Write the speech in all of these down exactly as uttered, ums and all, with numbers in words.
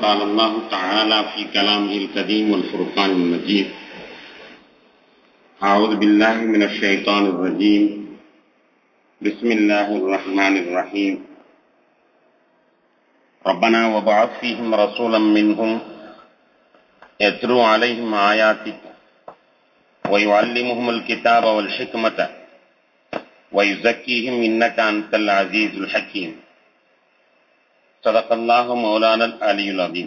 قال الله تعالى في كلامه القديم والفرقان المجيد. أعوذ بالله من الشيطان الرجيم. بسم الله الرحمن الرحيم. ربنا وابعث فيهم رسولا منهم يتلو عليهم آياتك ويعلمهم الكتاب والحكمة ويزكيهم إنك أنت العزيز الحكيم. صدق الله مولانا العلي العظيم.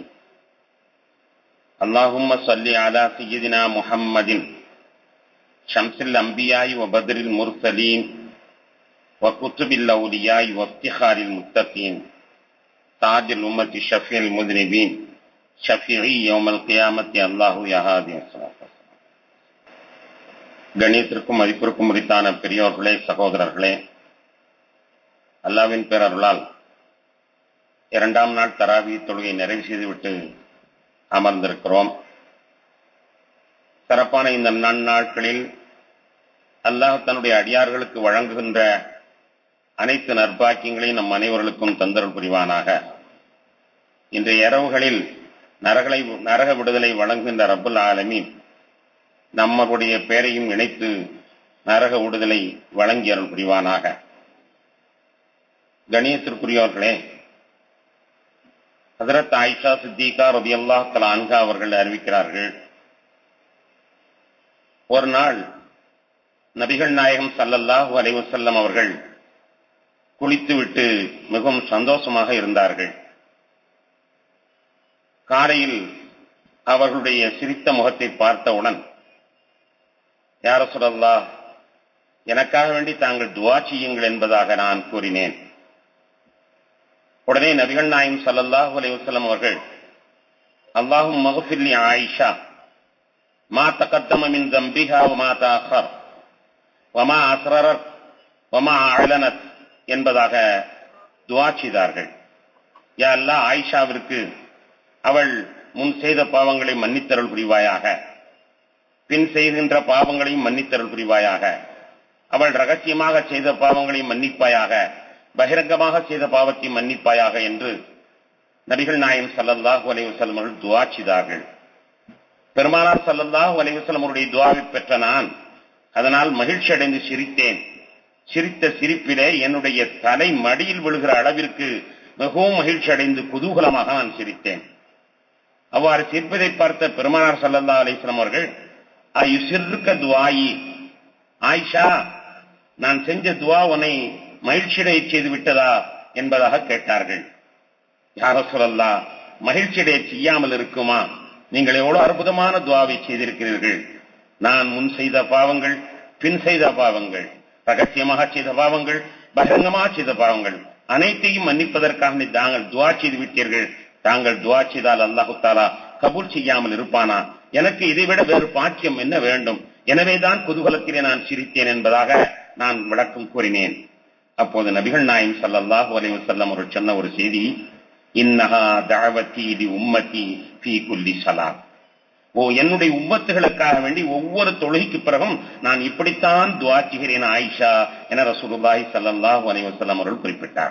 اللهم صل على سيدنا محمد شمس الأنبياء وبدر المرسلين وكتب الأولياء وافتخار المتقين تاج الأمة شفيع المذنبين شفيعي يوم القيامة الله يا هادي الصلاة. கணியத்திற்கும் மதிப்பிற்கும் உரித்தான பெரியோர்களே, சகோதரர்களே, அல்லாஹ்வின் பேரருளால் இரண்டாம் நாள் தராவி தொழுகை நிறைவு செய்துவிட்டு அமர்ந்திருக்கிறோம். சிறப்பான இந்த நன்னாட்களில் அல்லாஹ் தன்னுடைய அடியார்களுக்கு வழங்குகின்ற அனைத்து நற்பாக்கியங்களையும் நம் அனைவர்களுக்கும் தந்தருள் புரிவானாக. இன்றைய இரவுகளில் நரகளை நரக விடுதலை வழங்குகின்ற ரப்புல் ஆலமீன் நம்முடைய பெயரையும் இணைத்து நரக விடுதலை வழங்கி அருள் புரிவானாக. கணியத்திற்குரியவர்களே, ஹஜ்ரத் ஆயிஷா சித்திகா ரலியல்லாஹு தஆலா அன்ஹா அவர்கள் அறிவிக்கிறார்கள், ஒரு நாள் நபிகள் நாயகம் ஸல்லல்லாஹு அலைஹி வஸல்லம் அவர்கள் குளித்துவிட்டு மிகவும் சந்தோஷமாக இருந்தார்கள். காலையில் அவர்களுடைய சிரித்த முகத்தை பார்த்தவுடன், யா ரசூலல்லாஹ், எனக்காக வேண்டி தாங்கள் துஆ செய்யுங்கள் என்பதாக நான் கூறினேன். உடனே நபிகள் நாயகம் ஸல்லல்லாஹு அலைஹி வஸல்லம் அவர்கள், அல்லாஹும்ம மக்ஃபிர் லி ஆயிஷா மா தகத்தம மின் ذنبها وما تأخر وما أسررت وما أعلنت என்பதாக துஆ செய்தார்கள். யா அல்லாஹ், ஆயிஷாவிற்கு அவள் முன் செய்த பாவங்களை மன்னித்தருள் புரிவாயாக, பின் செய்கின்ற பாவங்களையும் மன்னித்தருள் புரிவாயாக, அவள் ரகசியமாக செய்த பாவங்களையும் மன்னிப்பாயாக, பகிரங்கமாக செய்த பாவத்தை மன்னிப்பாயாக என்று நபிகள் நாயகம் ஸல்லல்லாஹு அலைஹி வஸல்லம் அவர்கள் துஆ செய்தார்கள். பெருமானார் ஸல்லல்லாஹு அலைஹி வஸல்லம் அவருடைய துஆவை பெற்ற நான் அதனால் மகிழ்ச்சி அடைந்து சிரித்தேன். சிரித்த சிரிப்பிலே என்னுடைய தலை மடியில் விழுகிற அளவிற்கு மிகவும் மகிழ்ச்சி அடைந்து குதூகலமாக நான் சிரித்தேன். அவ்வாறு சிரிப்பதை பார்த்த பெருமானார் ஸல்லல்லாஹு அலைஹி வஸல்லம் அவர்கள், அயுசிர்ருக துஆயி, ஆயிஷா, நான் செஞ்ச துஆ உன்னை மகிழ்ச்சியடைய செய்து விட்டதா என்பதாக கேட்டார்கள். யா ரசூலல்லாஹ், மகிழ்ச்சியடைய செய்யாமல் இருக்குமா? நீங்கள் எவ்வளவு அற்புதமான துஆவை செய்திருக்கிறீர்கள். நான் முன் செய்த பாவங்கள், பின் செய்த பாவங்கள், ரகசியமாக செய்த பாவங்கள், பகிரங்கமாக செய்த பாவங்கள் அனைத்தையும் மன்னிப்பதற்காக தாங்கள் துஆ செய்து விட்டீர்கள். தாங்கள் துஆ செய்தால் அல்லாஹு தஆலா கபூல் செய்யாமல் இருப்பானா? எனக்கு இதைவிட வேறு பாக்கியம் என்ன வேண்டும்? எனவேதான் குதூகலத்திலே நான் சிரித்தேன் என்பதாக நான் விளக்கம் கூறினேன். அப்போது நபிகள் நாயகம் ஸல்லல்லாஹு அலைஹி வஸல்லம் அவர்கள் சொன்ன ஒரு செய்தி, இன்னஹா தஅவதி லி உம்மதி ஃபீ குல்லி ஸலாத். ஓ, என்னுடைய உம்மத்துகளுக்காக வேண்டி ஒவ்வொரு தொழுகைக்கு பிறகும் நான் இப்படித்தான் துஆ செய்கிறேன் ஆயிஷா என ரசூலுல்லாஹி ஸல்லல்லாஹு அலைஹி வஸல்லம் அவர்கள் குறிப்பிட்டார்.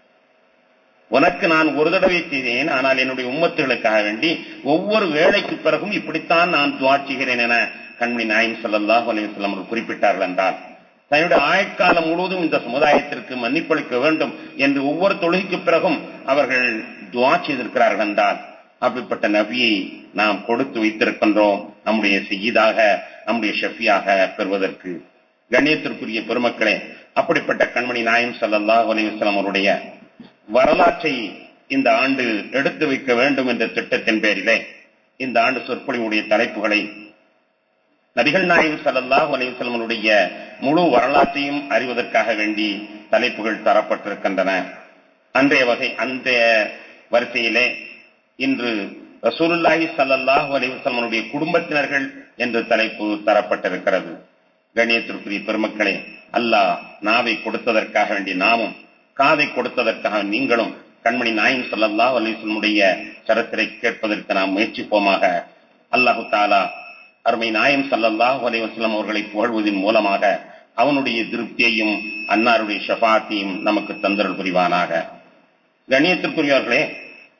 உனக்கு நான் ஒரு தடவை செய்தேன், ஆனால் என்னுடைய உம்மத்துகளுக்காக வேண்டி ஒவ்வொரு வேளைக்கு பிறகும் இப்படித்தான் நான் துஆ செய்கிறேன் என கண்மணி நாயகம் ஸல்லல்லாஹு அலைஹி வஸல்லம் அவர்கள் குறிப்பிட்டார்கள் என்றால், தன்னுடைய ஆயுட்காலம் முழுவதும் இந்த சமுதாயத்திற்கு மன்னிப்பளிக்க வேண்டும் என்று ஒவ்வொரு தொழுகைக்கு பிறகும் அவர்கள் துஆ செய்திருக்கிறார்கள் என்றால், அப்படிப்பட்ட நபியை நாம் கொடுத்து வைத்திருக்கின்றோம் நம்முடைய செய்யீதாக, நம்முடைய ஷஃபியாக பெறுவதற்கு. கண்ணியத்திற்குரிய பெருமக்களே, அப்படிப்பட்ட கண்மணி நாயகம் ஸல்லல்லாஹு அலைஹி வஸல்லம் அவருடைய வரலாற்றை இந்த ஆண்டு எடுத்து வைக்க வேண்டும் என்ற திட்டத்தின் பேரிலே இந்த ஆண்டு சொற்பொழிவுடைய தலைப்புகளை நபிகள் நாயகம் ஸல்லல்லாஹு அலைஹி வஸல்லம் அவருடைய முழு வரலாற்றையும் அறிவதற்காக வேண்டி தலைப்புகள் தரப்பட்டிருக்கின்றன. அன்றைய வகை அந்த வரிசையிலே இன்று ரசூலுல்லாஹி ஸல்லல்லாஹு அலைஹி வஸல்லம் அவருடைய குடும்பத்தினர்கள் என்ற தலைப்பு தரப்பட்டிருக்கிறது. கண்ணியத்திற்குரிய பெருமக்களே, அல்லாஹ் நாவை கொடுத்ததற்காக வேண்டி நாமும், காதை கொடுத்ததற்காக நீங்களும் கண்மணி நாயகம் ஸல்லல்லாஹு அலைஹி வஸல்லம் உடைய சரித்திரை கேட்பதற்கு நாம் முயற்சிப்போமாக. அல்லாஹு தஆலா அருமை நாயகம் ஸல்லல்லாஹு அலைஹி வஸல்லம் அவர்களை புகழ்வதன் மூலமாக அவனுடைய திருப்தியையும் அன்னாருடைய ஷஃபாத்தையும் நமக்கு தந்தருள் புரிவானாக. கண்ணியத்திற்குரியவர்களே,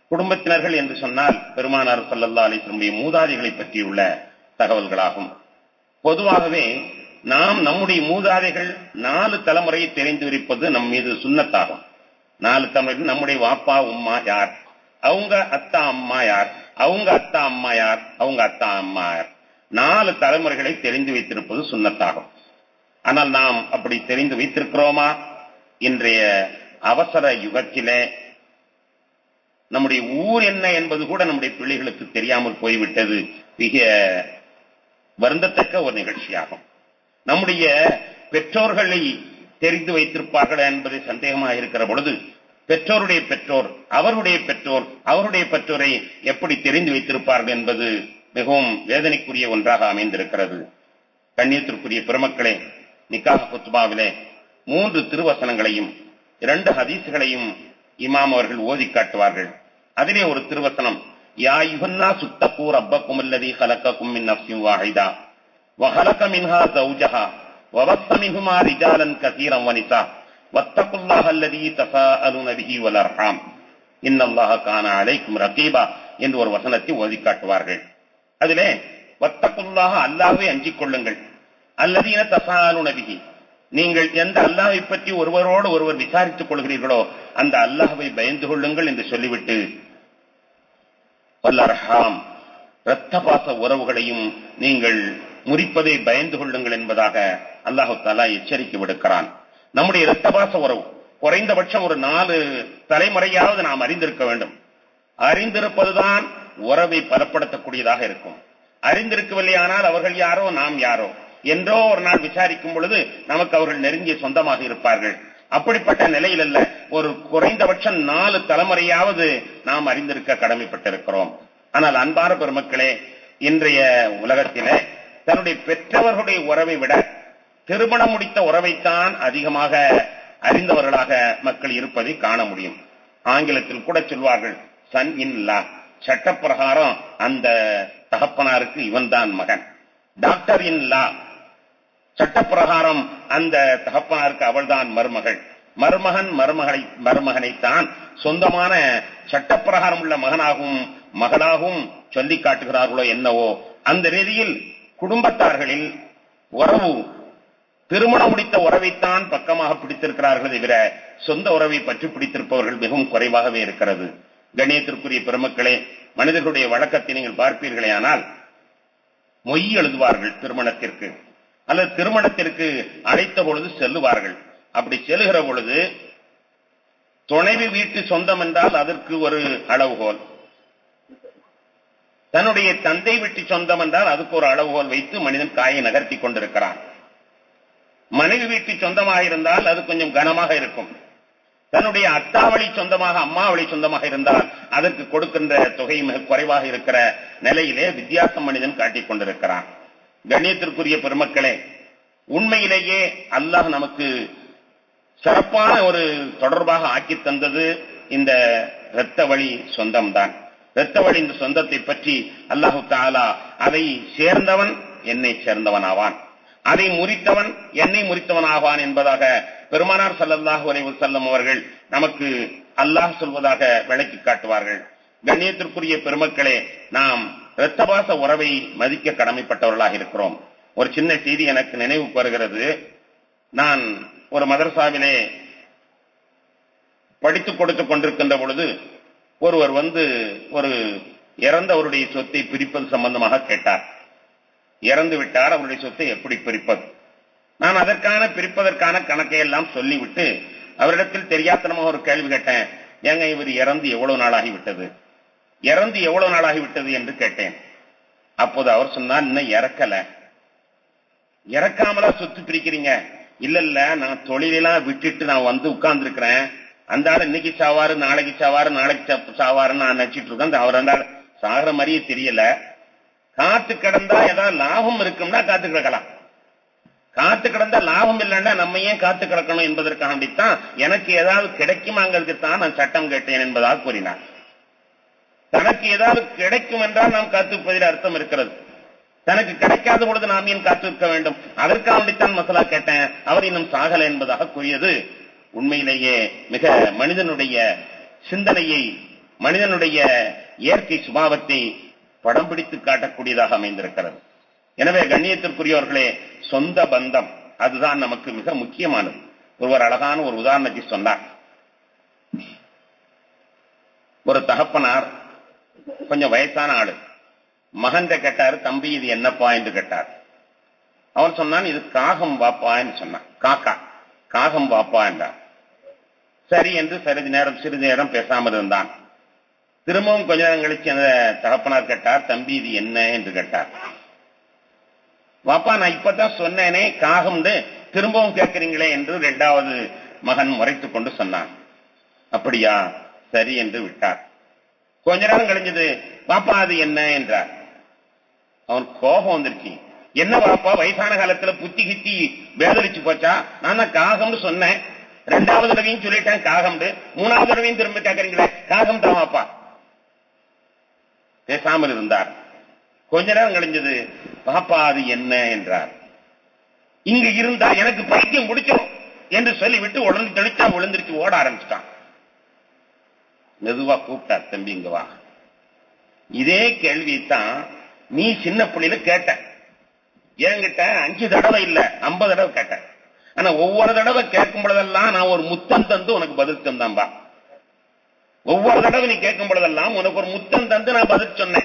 குடும்பத்தினர்கள் என்று சொன்னால் பெருமானார் ஸல்லல்லாஹு அலைஹி வஸல்லம் மூதாதைகளை பற்றியுள்ள தகவல்களாகும். பொதுவாகவே நாம் நம்முடைய மூதாதைகள் நாலு தலைமுறையை தெரிந்து வைப்பது நம் மீது சுன்னத்தாகும். நாலு தலைமுறை நம்முடைய வாப்பா உம்மா யார், அவங்க அத்தா அம்மா யார், அவங்க அத்தா அம்மா யார், அவங்க அத்தா அம்மா யார், நாலு தலைமுறைகளை தெரிந்து வைத்திருப்பது சுன்னத்தாகும். ஆனால் நாம் அப்படி தெரிந்து வைத்திருக்கிறோமா? இன்றைய அவசர யுகத்திலே நம்முடைய ஊர் என்ன என்பது கூட நம்முடைய பிள்ளைகளுக்கு தெரியாமல் போய்விட்டது. மிக வருந்தத்தக்க ஒரு நிகழ்ச்சியாகும். நம்முடைய பெற்றோர்களை தெரிந்து வைத்திருப்பார்கள் என்பதை சந்தேகமாக இருக்கிற பொழுது பெற்றோருடைய பெற்றோர் அவருடைய பெற்றோர் அவருடைய பெற்றோரை எப்படி தெரிந்து வைத்திருப்பார்கள் என்பது மிகவும் வேதனைக்குரிய ஒன்றாக அமைந்திருக்கிறது. கண்ணியத்திற்குரிய பெருமக்களே, நிக்காஹ் குத்பாவிலே மூன்று திருவசனங்களையும் இரண்டு ஹதீஸ்களையும் இமாம் அவர்கள் ஓதி காட்டுவார்கள். அதிலே ஒரு திருவசனம், யா அய்யுஹன்னாஸு தக்கூ ரப்பக்கும் அல்லதீ கலக்கக்கும் மின் நஃப்ஸின் வாஹிதா வஹலக மின்ஹா ஸௌஜஹா வபஸ்ஸ மின்ஹுமா ரிஜாலன் கஸீரன் வனிஸா வத்தகுல்லாஹ அல்லதீ தஸாஅலூன பிஹி வல் அர்ஹாம் இன்னல்லாஹ கான அலைக்கும் ரகீபா என்று ஒரு வசனத்தை ஓதி காட்டுவார்கள். அதிலே வத்தகுல்லாஹ, அல்லாஹ்வை அஞ்சிக் கொள்ளுங்கள், அல்லதீன தஸாஅலூன பிஹி, நீங்கள் எந்த அல்லாஹ்வை பற்றி ஒருவரோடு ஒருவர் விசாரித்துக் கொள்கிறீர்களோ அந்த அல்லாஹ்வை பயந்து கொள்ளுங்கள் என்று சொல்லிவிட்டு வல் அர்ஹாம், இரத்த பாச உறவுகளையும் நீங்கள் முறிப்பதை பயந்து கொள்ளுங்கள் என்பதாக அல்லாஹு தஆலா எச்சரிக்கை விடுக்கிறான். நம்முடைய இரத்த பாச உறவு குறைந்தபட்சம் ஒரு நாலு தலைமுறையாவது நாம் அறிந்திருக்க வேண்டும். அறிந்திருப்பதுதான் உறவை பலப்படுத்தக்கூடியதாக இருக்கும். அறிந்திருக்கவில்லையானால் அவர்கள் யாரோ நாம் யாரோ என்றோ ஒரு நாள் விசாரிக்கும் பொழுது நமக்கு அவர்கள் நெருங்கிய சொந்தமாக இருப்பார்கள். அப்படிப்பட்ட நிலையில் அல்ல, ஒரு குறைந்தபட்சம் நாலு தலைமுறையாவது நாம் அறிந்திருக்க கடமைப்பட்டிருக்கிறோம். ஆனால் அன்பான பெருமக்களே, இன்றைய உலகத்திலே தன்னுடைய பெற்றவர்களுடைய உறவை விட திருமணம் முடித்த உறவைத்தான் அதிகமாக அறிந்தவர்களாக மக்கள் இருப்பதை காண முடியும். ஆங்கிலத்தில் கூட சொல்வார்கள் சன் இன் லா, சட்டப்பிரகாரம் அந்த தகப்பனாருக்கு இவன் தான் மகன். டாக்டர் இன் லா, சட்டப்பிரகாரம் அந்த தகப்பனாருக்கு அவள்தான் மருமகள். மருமகன் மருமகளை மருமகனைத்தான் சொந்தமான சட்டப்பிரகாரம் உள்ள மகனாகவும் மகளாகவும் சொல்லி காட்டுகிறார்களோ என்னவோ, அந்த ரீதியில் குடும்பத்தார்களில் உறவு திருமணம் முடித்த உறவைத்தான் பக்கமாக பிடித்திருக்கிறார்கள் தவிர சொந்த உறவை பற்றி பிடித்திருப்பவர்கள் மிகவும் குறைவாகவே இருக்கிறது. கண்ணியத்திற்குரிய பெருமக்களே, மனிதர்களுடைய வழக்கத்தை நீங்கள் பார்ப்பீர்களே ஆனால் மொய் எழுதுவார்கள் திருமணத்திற்கு, அல்லது திருமணத்திற்கு அழைத்த பொழுது செல்லுவார்கள். அப்படி செல்லுகிற பொழுது துணைவி வீட்டு சொந்தம் என்றால் அதற்கு ஒரு அளவுகோல், தன்னுடைய தந்தை வீட்டு சொந்தம் என்றால் அதுக்கு ஒரு அளவுகோல் வைத்து மனிதன் காயை நகர்த்தி கொண்டிருக்கிறான். மனைவி வீட்டு சொந்தமாக இருந்தால் அது கொஞ்சம் கனமாக இருக்கும். தன்னுடைய அத்தாவளி சொந்தமாக அம்மாவளி சொந்தமாக இருந்தால் அதற்கு கொடுக்கின்ற தொகை மிக குறைவாக இருக்கிற நிலையிலே வித்தியாசம் மனிதன் காட்டிக் கொண்டிருக்கிறான். கண்ணியத்திற்குரிய பெருமக்களே, உண்மையிலேயே அல்லாஹ் நமக்கு சிறப்பான ஒரு தொடர்பாக ஆக்கி தந்தது இந்த இரத்த வழி சொந்தம்தான். இரத்த வழி இந்த சொந்தத்தை பற்றி அல்லாஹு தஆலா அதை சேர்ந்தவன் என்னை சேர்ந்தவன் ஆவான், அதை முறித்தவன் என்னை முறித்தவன் ஆவான் என்பதாக பெருமானார் ஸல்லல்லாஹு அலைஹி வஸல்லம் அவர்கள் நமக்கு அல்லாஹ் சொல்வதாக விளக்கி காட்டுவார்கள். கண்ணியத்திற்குரிய பெருமக்களே, நாம் இரத்தபாச உறவை மதிக்க கடமைப்பட்டவர்களாக இருக்கிறோம். ஒரு சின்ன செய்தி எனக்கு நினைவுக்கு வருகிறது. நான் ஒரு மதரசாவிலே படித்துக் கொடுத்துக் கொண்டிருக்கின்ற பொழுது ஒருவர் வந்து ஒரு இறந்தவருடைய சொத்தை பிரிப்பது சம்பந்தமாக கேட்டார். இறந்து விட்டார், அவருடைய சொத்தை எப்படி பிரிப்பது? நான் அதற்கான பிரிப்பதற்கான கணக்கை எல்லாம் சொல்லிவிட்டு அவரிடத்தில் தெரியாத்தனமாக ஒரு கேள்வி கேட்டேன். ஏங்க, இவர் இறந்து எவ்வளவு நாளாகிவிட்டது இறந்து எவ்வளவு நாளாகிவிட்டது என்று கேட்டேன். அப்போது அவர் சொன்னார், இன்னும் இறக்கல. இறக்காமலா சொத்து பிரிக்கிறீங்க? இல்ல இல்ல, நான் தொழிலெல்லாம் விட்டுட்டு நான் வந்து உட்கார்ந்து இருக்கிறேன். அந்த ஆள் இன்னைக்கு சாவாரு நாளைக்கு சாவாரு நாளைக்கு சாவாருன்னு நான் நினைச்சிட்டு இருக்கேன். அவர் அந்த சாகிற மாதிரியே தெரியல. காத்து கிடந்தா ஏதாவது லாபம் இருக்கும்னா காத்து கிடக்கலாம், காத்து கிடந்தா லாபம் இல்லைன்னா நம்ம ஏன் காத்து கிடக்கணும் என்பதற்காக வேண்டித்தான் எனக்கு ஏதாவது கிடைக்குமாங்கிறதுக்கு தான் நான் சட்டம் கேட்டேன் என்பதாக கூறினார். தனக்கு ஏதாவது கிடைக்கும் என்றால் நாம் காத்திருப்பதில் அர்த்தம் இருக்கிறது. தனக்கு கிடைக்காத பொழுது நாம் ஏன் காத்திருக்க வேண்டும்? அதற்காக வேண்டித்தான் மசாலா கேட்டேன். அவர் இன்னும் சாகல என்பதாக கூறியது உண்மையிலேயே மிக மனிதனுடைய சிந்தனையை மனிதனுடைய இயற்கை சுபாவத்தை படம் பிடித்து காட்டக்கூடியதாக அமைந்திருக்கிறது. எனவே கண்ணியத்திற்குரியவர்களே, சொந்த பந்தம் அதுதான் நமக்கு மிக முக்கியமானது. ஒருவர் அழகான ஒரு உதாரணத்தை சொன்னார். ஒரு தகப்பனார் கொஞ்சம் வயசான ஆளு மகன் கேட்டாரு, தம்பி இது என்னப்பா என்று கேட்டார். அவன் சொன்னான், இது காகம் வாப்பா என்று சொன்னான். காக்கா காகம் வாப்பா என்றார். சரி என்று சிறிது நேரம் சிறிது நேரம் பேசாமல் இருந்தான். திரும்பவும் கொஞ்ச நேரம் கழிச்சு அந்த தகப்பனார் கேட்டார், தம்பி இது என்ன என்று கேட்டார். வாப்பா நான் இப்பதான் சொன்னேனே காகம், திரும்பவும் கேட்கிறீங்களே என்று இரண்டாவது மகன் முறைத்துக் கொண்டு சொன்னான். அப்படியா, சரி என்று விட்டார். கொஞ்ச நேரம் கழிஞ்சது, பாப்பா அது என்ன என்றார். அவன் கோபம் வந்துருச்சு. என்ன பாப்பா, வயசான காலத்துல புத்தி கித்தி வேதளிச்சு போச்சா? நான் தான் காகம்னு சொன்னேன், ரெண்டாவது தடவையும் சொல்லிட்டேன் காகம், மூணாவது தடவையும் திரும்ப கேட்கறீங்களே காகம் தான் வாப்பா. பேசாமல் இருந்தார். கொஞ்ச நேரம் கழிஞ்சது, பாப்பா அது என்ன என்றார். இங்கு இருந்தா எனக்கு பைத்தியம் முடிச்சிடும் என்று சொல்லிவிட்டு உடனே தெளிச்சா விழுந்துருச்சு, ஓட ஆரம்பிச்சிட்டான். மெதுவா கூப்பிட்டார், தம்பி இங்க வா. இதே கேள்வியைத்தான் நீ சின்ன பிள்ளையில கேட்ட. என்கிட்ட அஞ்சு தடவை இல்ல ஐம்பது தடவை கேட்ட. ஆனா ஒவ்வொரு தடவை கேட்கும் பொழுதெல்லாம் நான் ஒரு முத்தம் தந்து உனக்கு பதில் தந்தான்பா. ஒவ்வொரு தடவை நீ கேட்கும் பொழுதெல்லாம் உனக்கு ஒரு முத்தம் தந்து நான் பதில் சொன்னேன்.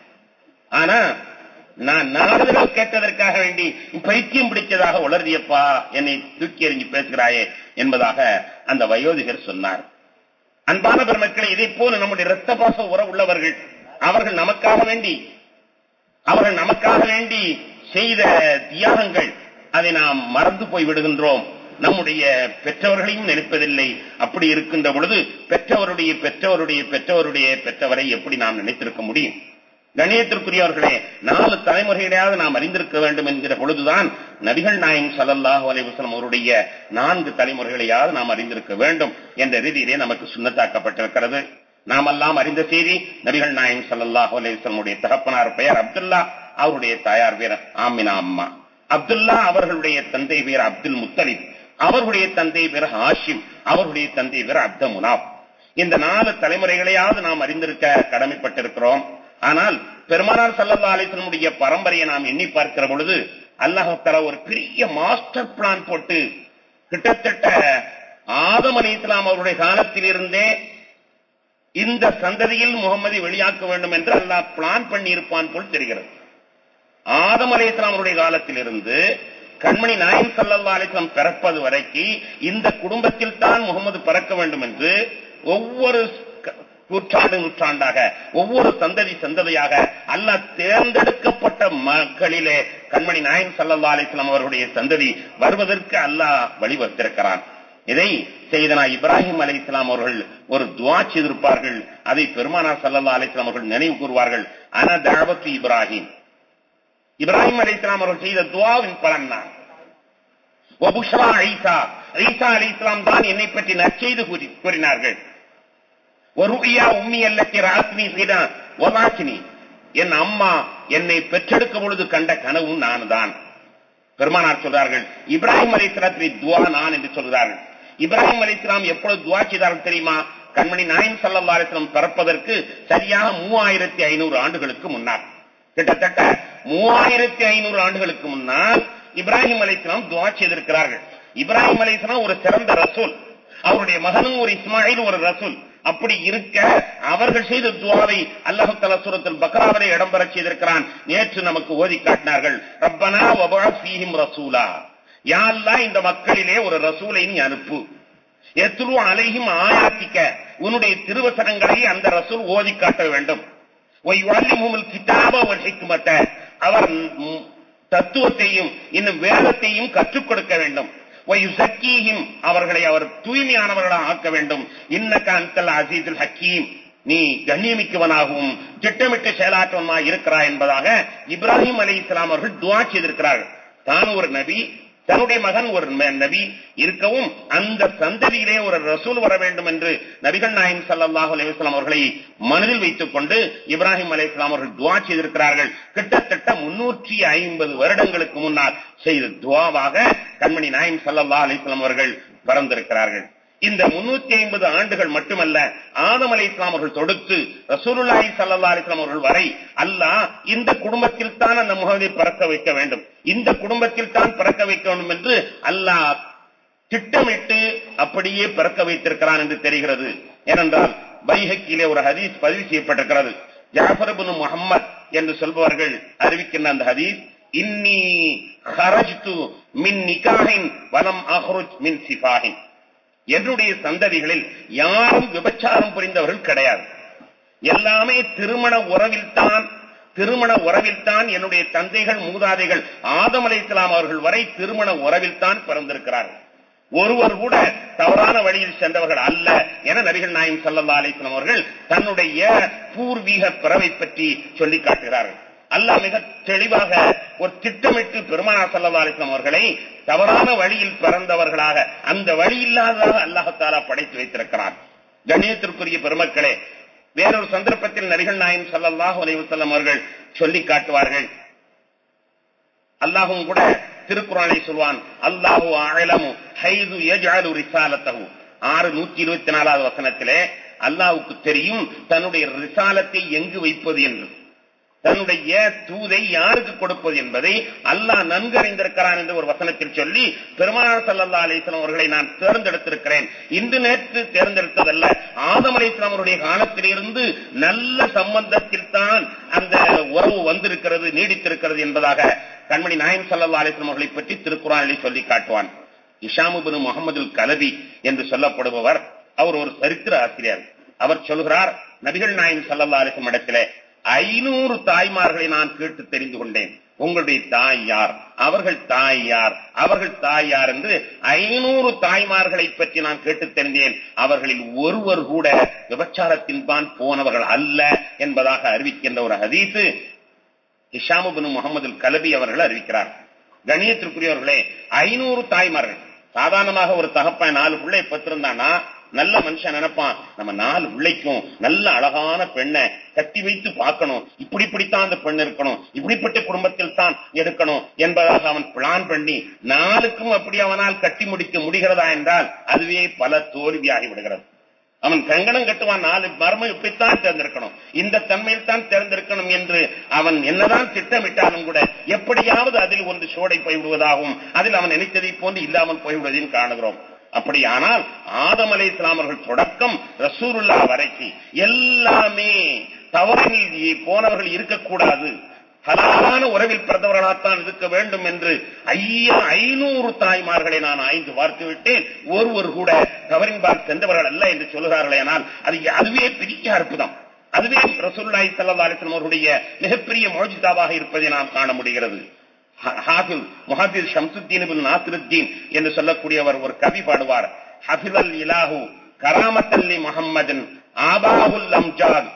ஆனா நான் நாலு தடவை கேட்டதற்காக வேண்டி பைத்தியம் பிடிச்சதாக உளறியப்பா, என்னை தூக்கி எறிஞ்சு பேசுகிறாயே என்பதாக அந்த வயோதிகர் சொன்னார். அன்பான பெருமக்களை, இதை போல நம்முடைய இரத்த பாச உறவு உள்ளவர்கள், அவர்கள் நமக்காக வேண்டி அவர்கள் நமக்காக வேண்டி செய்த தியாகங்கள், அதை நாம் மறந்து போய் விடுகின்றோம். நம்முடைய பெற்றவர்களையும் நினைப்பதில்லை. அப்படி இருக்கின்ற பொழுது பெற்றவருடைய பெற்றவருடைய பெற்றவருடைய பெற்றவரை எப்படி நாம் நினைத்திருக்க முடியும்? கண்ணியத்திற்குரியவர்களே, நாலு தலைமுறைகளையாவது நாம் அறிந்திருக்க வேண்டும் என்கிற பொழுதுதான் நபிகள் நாயகம் ஸல்லல்லாஹு அலைஹி வஸல்லம் அவருடைய நான்கு தலைமுறைகளையாவது நாம் அறிந்திருக்க வேண்டும் என்ற ரீதியிலே நமக்கு சுன்னத்தாக்கப்பட்டிருக்கிறது. நாம் எல்லாம் அறிந்த செய்தி, நபிகள் நாயகம் ஸல்லல்லாஹு அலைஹி வஸல்லம் தகப்பனார் பெயர் அப்துல்லா, அவருடைய தாயார் பேர் ஆமினா அம்மா. அப்துல்லா அவர்களுடைய தந்தை பேர் அப்துல் முத்தலிப், அவர்களுடைய தந்தை பேர் ஹாஷிம், அவர்களுடைய தந்தை பேர் அப்த முனாப். இந்த நாலு தலைமுறைகளையாவது நாம் அறிந்திருக்க கடமைப்பட்டிருக்கிறோம். ஆனால் பெருமானார் ஸல்லல்லாஹு அலைஹி வஸல்லம் பரம்பரையை நாம் எண்ணி பார்க்கிற பொழுது அல்லாஹ் தஆலா ஒரு பெரிய மாஸ்டர் பிளான் போட்டு கிட்டத்தட்ட ஆதம் அலைஹிஸ்ஸலாம் அவருடைய காலத்தில் இருந்தே இந்த சந்ததியில் முகம்மதை வெளியாக்க வேண்டும் என்று அல்லாஹ் பிளான் பண்ணி இருப்பான் போல் தெரிகிறது. ஆதம் அலைஹிஸ்ஸலாம் அவருடைய காலத்தில் இருந்து கண்மணி நாயகம் ஸல்லல்லாஹு அலைஹி வஸல்லம் பிறப்பது வரைக்கும் இந்த குடும்பத்தில் தான் முகம்மது பிறக்க வேண்டும் என்று ஒவ்வொரு நூற்றாண்டு நூற்றாண்டாக ஒவ்வொரு சந்ததி சந்ததியாக அல்லாஹ் தேர்ந்தெடுக்கப்பட்ட மக்களிலே கண்மணி நாயகம் ஸல்லல்லாஹு அலைஹி வஸல்லம் அவருடைய சந்ததி வருவதற்கு அல்லாஹ் வழிவகுத்திருக்கிறான். இதை செய்தனா இப்ராஹிம் அலைஹிஸ்ஸலாம் அவர்கள் ஒரு துஆ செய்திருப்பார்கள். அதை பெருமானார் ஸல்லல்லாஹு அலைஹி வஸல்லம் அவர்கள் நினைவு கூறுவார்கள். அன தஅவத்து இப்ராஹிம், இப்ராஹிம் அலைஹிஸ்ஸலாம் அவர்கள் செய்த துஆவின் பலன் தான். வபுஷ்ரா ஈசா, ஈசா அலைஹிஸ்ஸலாம் தான் என்னை பற்றி நற்செய்தி கூறினார்கள். ஒருயா உம்மி அல்லத்தி ராத்னி சீதா வலாக்கினி, என் அம்மா என்னை பெற்றெடுக்கும் பொழுது கண்ட கனவும் நான் தான். பெருமானார் சொல்றார்கள், இப்ராஹிம் அலைஹிஸ்ஸலாத்துடைய துஆ நான் என்று சொல்கிறார்கள். இப்ராஹிம் அலைஹிஸ்ஸலாம் எப்பொழுது துஆ செய்தார்கள் தெரியுமா? கண்மணி நாயகம் ஸல்லல்லாஹு அலைஹி வஸல்லம் பிறப்பதற்கு சரியாக மூவாயிரத்தி ஐநூறு ஆண்டுகளுக்கு முன்னால், கிட்டத்தட்ட மூவாயிரத்தி ஐநூறு ஆண்டுகளுக்கு முன்னால் இப்ராஹிம் அலைஹிஸ்ஸலாம் துஆ செய்திருக்கிறார்கள். இப்ராஹிம் அலைஹிஸ்ஸலாம் ஒரு சிறந்த ரசூல், அவருடைய மகனும் ஒரு இஸ்மாயில் ஒரு ரசூல். அப்படி இருக்க அவர்கள் செய்த துஆவை அல்லாஹ் தஆலா சூரத்துல் பக்ராவிலே இடம்பெற செய்திருக்கிறான். நேற்று நமக்கு ஓதி காட்டினார்கள், ரப்பனா வபஅஸ் ஃபீஹிம் ரசூலா, யா அல்லாஹ் இந்த மக்களிலே ஒரு ரசூலை நீ அனுப்பு, யத்லு அலைஹிம் ஆயாத்திக, உன்னுடைய திருவசனங்களை அந்த ரசூல் ஓதி காட்ட வேண்டும், வயுஅல்லிமுல் கிதாப வல் ஹிக்மத, அவர் தத்துவத்தையும் இன்னும் வேதத்தையும் கற்றுக் கொடுக்க வேண்டும், வயுஸக்கீஹிம், அவர்களை அவர் தூய்மையானவர்களாக ஆக்க வேண்டும், இன்னக அன்தல் அஸீஸுல் ஹக்கீம், நீ கண்ணியமிக்கவனாகவும் திட்டமிட்டு செயலாற்றவனாக இருக்கிறாய் என்பதாக இப்ராஹிம் அலைஹிஸ்ஸலாம் அவர்கள் துஆ செய்திருக்கிறார்கள். தான் ஒரு நபி, தன்னுடைய மகன் ஒரு நபி இருக்கவும் அந்த சந்ததியிலே ஒரு ரசூல் வர வேண்டும் என்று நபிகள் நாயகம் ஸல்லல்லாஹு அலைஹி வஸல்லம் அவர்களை மனதில் வைத்துக் கொண்டு இப்ராஹிம் அலைஹிஸ்ஸலாம் அவர்கள் துஆ செய்திருக்கிறார்கள். கிட்டத்தட்ட முன்னூற்றி ஐம்பது வருடங்களுக்கு முன்னால் செய்த துஆவாக கண்மணி நாயகம் ஸல்லல்லாஹு அலைஹி வஸல்லம் அவர்கள் பிறந்திருக்கிறார்கள். இந்த முன்னூத்தி ஐம்பது ஆண்டுகள் மட்டுமல்ல, ஆதம் அலைஹிஸ்ஸலாம் அவர்கள் தொடுத்து ரசூலுல்லாஹி ஸல்லல்லாஹு அலைஹி வஸல்லம் அவர்கள் வரை அல்லாஹ் இந்த குடும்பத்தில் தான் அந்த முஹம்மதை பிறக்க வைக்க வேண்டும், இந்த குடும்பத்தில் தான் பிறக்க வைக்க வேண்டும் என்று அல்லாஹ் திட்டமிட்டு அப்படியே பிறக்க வைத்திருக்கிறான் என்று தெரிகிறது. ஏனென்றால் பைஹக்கியிலே ஒரு ஹதீஸ் பதிவு செய்யப்பட்டிருக்கிறது. ஜாஃபர் இப்னு முஹம்மத் என்று சொல்பவர்கள் அறிவிக்கின்ற அந்த ஹதீஸ், இன்னி ஹரஜ்து மின் நிகாஹின் வலம் அஹ்ருஜ் மின் சிஃபாஹின், என்னுடைய சந்ததிகளில் யாரும் விபச்சாரம் புரிந்தவர்கள் கிடையாது, எல்லாமே திருமண உறவில் தான் திருமண உறவில் தான் என்னுடைய தந்தைகள் மூதாதைகள் ஆதம் அலைஹிஸ்ஸலாம் அவர்கள் வரை திருமண உறவில் தான் பிறந்திருக்கிறார்கள், ஒருவர் கூட தவறான வழியில் சென்றவர்கள் அல்ல என நபிகள் நாயகம் ஸல்லல்லாஹு அலைஹி வஸல்லம் அவர்கள் தன்னுடைய பூர்வீக பிறவை பற்றி சொல்லி காட்டுகிறார்கள். அல்லாஹ் மிக தெளிவாக ஒரு திட்டமிட்டு பெருமானார் ஸல்லல்லாஹு அலைஹி வஸல்லம் அவர்களை தவறான வழியில் பிறந்தவர்களாக, அந்த வழி இல்லாததாக அல்லாஹ் தஆலா படைத்து வைத்திருக்கிறார். கண்ணியத்திற்குரிய பெருமக்களே, வேறொரு சந்தர்ப்பத்தில் நபிகள் நாயகம் ஸல்லல்லாஹு அலைஹி வஸல்லம் அவர்கள் சொல்லி காட்டுவார்கள், அல்லாஹ்வும் கூட திருக்குர்ஆனை சொல்வான், அல்லாஹு அஅலமு ஹைது யஜ்அலு ரிசாலத்தஹு, ஆறு நூற்றி இருபத்தி நாலாவது வசனத்திலே அல்லாஹ்வுக்கு தெரியும் தன்னுடைய ரிசாலத்தை எங்கு வைப்பது என்று, தன்னுடைய தூதை யாருக்கு கொடுப்பது என்பதை அல்லாஹ் நன்கு அறிந்திருக்கிறான் என்று ஒரு வசனத்தில் சொல்லி, பெருமானார் ஸல்லல்லாஹு அலைஹி வஸல்லம் அவர்களை நான் தேர்ந்தெடுத்திருக்கிறேன், இன்று நேற்று தேர்ந்தெடுத்ததல்ல, ஆதம் அலைஹிஸ்ஸலாம் அவருடைய காலத்திலிருந்து நல்ல சம்பந்தத்தில் தான் அந்த உறவு வந்திருக்கிறது, நீடித்திருக்கிறது என்பதாக கண்மணி நாயகம் ஸல்லல்லாஹு அலைஹி வஸல்லம் அவர்களை பற்றி திருக்குர்ஆனிலே சொல்லி காட்டுவான். ஹிஷாம் இப்னு முஹம்மது அல் கலபி என்று சொல்லப்படுபவர், அவர் ஒரு சரித்திர ஆசிரியர். அவர் சொல்கிறார், நபிகள் நாயகம் ஸல்லல்லாஹு அலைஹி வஸல்லம் இடத்திலே ஐநூறு தாய்மார்களை நான் கேட்டு தெரிந்து கொண்டேன், உங்களுடைய தாய் யார், அவர்கள் தாய் யார், அவர்கள் தாய் யார் என்று ஐநூறு தாய்மார்களை பற்றி நான் கேட்டு தெரிந்தேன், அவர்களில் ஒருவர் கூட விபச்சாரத்தின் தான் போனவர்கள் அல்ல என்பதாக அறிவிக்கின்ற ஒரு ஹதீஸ் ஹிஷாம் இப்னு முஹம்மது அல் கலபி அவர்கள் அறிவிக்கிறார். கண்ணியத்திற்குரியவர்களே, ஐநூறு தாய்மார்கள், சாதாரணமாக ஒரு தகப்பன் நாலு பிள்ளை பெற்றிருந்தானா நல்ல மனுஷன் நினைப்பான், நம்ம நாலு பிள்ளைக்கும் நல்ல அழகான பெண்ணை கட்டி வைத்து பார்க்கணும், இப்படி இப்படித்தான் அந்த பெண் இருக்கணும், இப்படிப்பட்ட குடும்பத்தில் தான் எடுக்கணும் என்பதாக அவன் பிளான் பண்ணி நாளுக்கும் அப்படி அவனால் கட்டி முடிக்க முடிகிறதா என்றால் அதுவே பல தோல்வியாகி விடுகிறது. அவன் கங்கணம் கட்டுவான், நாலு மர்மம் இப்படித்தான் தேர்ந்தெடுக்கணும், இந்த தன்மையில் தான் தேர்ந்தெடுக்கணும் என்று அவன் என்னதான் திட்டமிட்டாலும் கூட எப்படியாவது அதில் ஒன்று சோடை போய்விடுவதாகவும் அதில் அவன் நினைத்ததை போன்று இல்லாமல் போய்விடுவதையும் காணுகிறோம். அப்படியானால் ஆதம் அலைஹிஸ்ஸலாம் அவர்கள் தொடக்கம் ரசூலுல்லாஹ் வரைக்கும் எல்லாமே தவறில் போனவர்கள் இருக்கக்கூடாது, ஹலாலான உறவில் பிறந்தவர்களாத்தான் இருக்க வேண்டும் என்று ஐயா ஐநூறு தாய்மார்களை நான் ஆய்ந்து பார்த்து விட்டேன், ஒருவர் கூட தவறின்பால் சென்றவர்கள் அல்ல என்று சொல்கிறார்களே. ஆனால் அது அதுவே பெரிய அற்புதம், அதுவே ரசூலுல்லாஹி ஸல்லல்லாஹு அலைஹி வஸல்லம் அவருடைய மிகப்பெரிய முஅஜிசாவாக இருப்பதை நாம் காண முடிகிறது. ஹாஃபிஸ் முஹத்திஸ் ஷம்சுத்தீன் இப்னு நாசிருத்தீன் என்று சொல்லக்கூடியவர் ஒரு கவி பாடுவார், ஹஃபிஸல் இலாஹு கராமத்தல் லி முஹம்மதின் ஆபாஹுல் அம்ஜாத்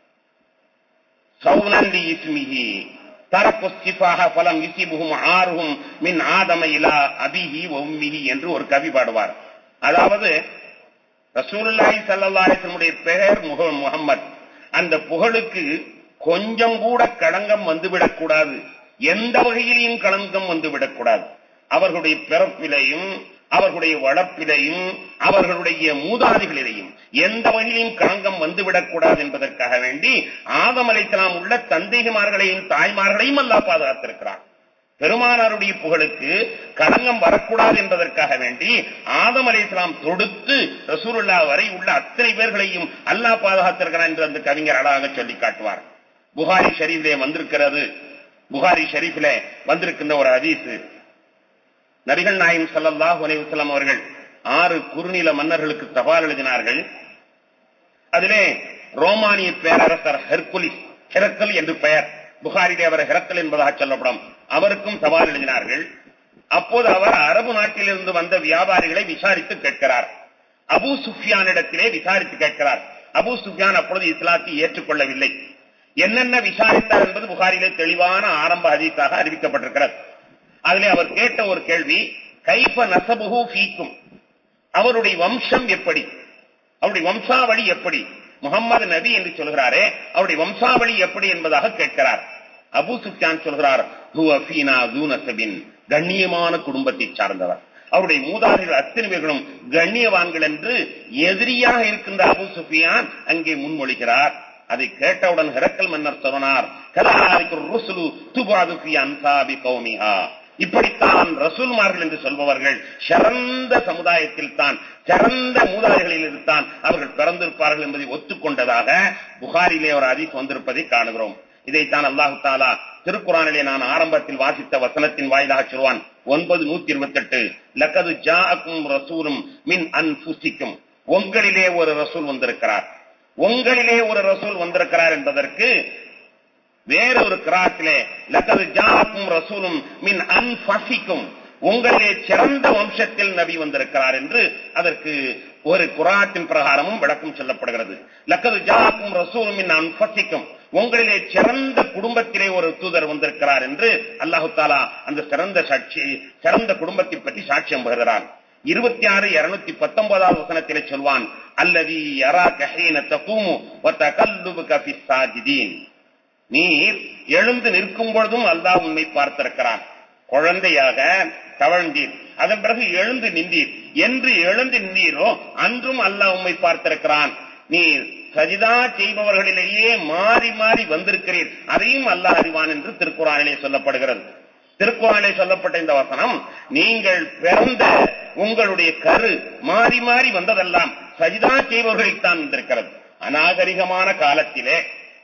சௌனன் லி இஸ்மிஹி தரக்கு சிஃபாஹ ஃபலம் யுஸிபுஹும் ஆருஹும் மின் ஆதம இலா அபிஹி வ உம்மிஹி என்று ஒரு கவி பாடுவார். அதாவது ரசூலுல்லாஹி ஸல்லல்லாஹு அலைஹி வஸல்லம் பெயர் முஹம்மத், அந்த புகழுக்கு கொஞ்சம் கூட களங்கம் வந்துவிடக் கூடாது, எந்த வகையிலையும் களங்கம் வந்துவிடக்கூடாது. அவர்களுடைய பிறப்பிலையும் அவர்களுடைய வளர்ப்பிலையும் அவர்களுடைய மூதாதிகளிலையும் எந்த வகையிலையும் களங்கம் வந்துவிடக்கூடாது என்பதற்காக வேண்டி ஆதம் அலைஹிஸ்ஸலாம் உள்ள தந்தைமார்களையும் தாய்மார்களையும் அல்லாஹ் பாதுகாத்திருக்கிறார். பெருமானாருடைய புகழுக்கு களங்கம் வரக்கூடாது என்பதற்காக வேண்டி ஆதம் அலைஹிஸ்ஸலாம் தொடுத்து ரசூலுல்லாஹ் வரை உள்ள அத்தனை பேர்களையும் அல்லாஹ் பாதுகாத்திருக்கிறார் என்று அந்த கவிஞர் அழகாக சொல்லி காட்டுவார். புகாரி ஷரீஃபிலே வந்திருக்கிறது, புகாரி ஷரீஃபிலே வந்திருக்கின்ற ஒரு ஹதீஸ், நபிகள் நாயகம் ஸல்லல்லாஹு அலைஹி வஸல்லம் அவர்கள் ஆறு குறுநில மன்னர்களுக்கு தபால் எழுதினார்கள். அதிலே ரோமானிய பேரரசர் ஹெர்குலிஸ், ஹெரக்கல் என்று பெயர், புகாரிலே அவர் ஹெரக்கல் என்பதாக சொல்லப்படும், அவருக்கும் தபால் எழுதினார்கள். அப்போது அவர் அரபு நாட்டிலிருந்து வந்த வியாபாரிகளை விசாரித்து கேட்கிறார். அபூ சுஃபியானிடத்திலே விசாரித்து கேட்கிறார். அபூ சுஃபியான் அப்பொழுது இஸ்லாத்தை ஏற்றுக்கொள்ளவில்லை. என்னென்ன விசாரித்தார் என்பது புகாரிலே தெளிவான ஆரம்ப ஹதீஸாக அறிவிக்கப்பட்டிருக்கிறது. அதிலே அவர் கேட்ட ஒரு கேள்வி, கைஃப நஸபுஹு ஃபீக்கும், அவருடைய வம்சம் எப்படி, அவருடைய வம்சாவளி எப்படி, முகம்மது நபி என்று சொல்கிறாரே அவருடைய வம்சாவளி எப்படி என்பதாக கேட்கிறார். அபூ சுஃபியான் சொல்கிறார், ஹுவ ஃபீனா து நஸபின், கண்ணியமான குடும்பத்தை சார்ந்தவர், அவருடைய மூதாதைகள் அத்தனை பேர்களும் கண்ணியவான்கள் என்று எதிரியாக இருக்கின்ற அபூ சுஃபியான் அங்கே முன்மொழிகிறார். அதை கேட்டவுடன் ஹெரக்கல் மன்னர் சொன்னார், இப்படித்தான் ரசூல்மார்கள் என்று சொல்பவர்கள் சிறந்த சமுதாயத்தில் தான், சிறந்த மூதாதைகளில் தான் அவர்கள் பிறந்திருப்பார்கள் என்பதை ஒத்துக்கொண்டதாக புகாரிலே ஒரு ஹதீஸ் வந்திருப்பதை காணுகிறோம். இதைத்தான் அல்லாஹு தஆலா திருக்குர்ஆனிலே நான் ஆரம்பத்தில் வாசித்த வசனத்தின் வாயிலாக சொல்வான். ஒன்பது நூத்தி இருபத்தி எட்டு லக்கது ஜாஅக்கும் ரசூலும் மின் அன்ஃபுசிக்கும், உங்களிலே ஒரு ரசூல் வந்திருக்கிறார், உங்களிலே ஒரு ரசூல் வந்திருக்கிறார் என்பதற்கு வேறொரு கிராத்திலே லக்கது ஜாஅக்கும் ரசூலும் மின் அன்ஃபசிக்கும், உங்களிலே சிறந்த வம்சத்தில் நபி வந்திருக்கிறார் என்று அதற்கு ஒரு குர்ஆனின் பிரகாரமும் விளக்கம் சொல்லப்படுகிறது. லக்கது ஜாஅக்கும் ரசூலும் மின் அன்ஃபசிக்கும், உங்களிலே சிறந்த குடும்பத்திலே ஒரு தூதர் வந்திருக்கிறார் என்று அல்லாஹு தஆலா அந்த சிறந்த சாட்சி சிறந்த குடும்பத்தை பற்றி சாட்சியம் பகிர்கிறான். இருபத்தி ஆறு இருநூத்தி பத்தொன்பதாவது வசனத்திலே சொல்வான், அல்லதி யராக ஹீன தகூமு வ தகல்லுபக ஃபிஸ் சாஜிதீன், நீர் எழுந்து நிற்கும் பொழுதும் அல்லாஹ் உன்னை பார்த்திருக்கிறான். குழந்தையாக தவழ்ந்தீர், அதன் பிறகு எழுந்து நின்றீர், என்று எழுந்து நின்றீரோ அன்றும் அல்லாஹ் உம்மை பார்த்திருக்கிறான். நீர் சஜிதா செய்பவர்களிலேயே மாறி மாறி வந்திருக்கிறீர், அதையும் அல்லாஹ் அறிவான் என்று திருக்குர்ஆனிலே சொல்லப்படுகிறது. திருக்குர்ஆனிலே சொல்லப்பட்ட இந்த வசனம், நீங்கள் பிறந்த உங்களுடைய கரு மாறி மாறி வந்ததெல்லாம் சஜிதா செய்பவர்களில் தான் வந்திருக்கிறது. அநாகரிகமான காலத்திலே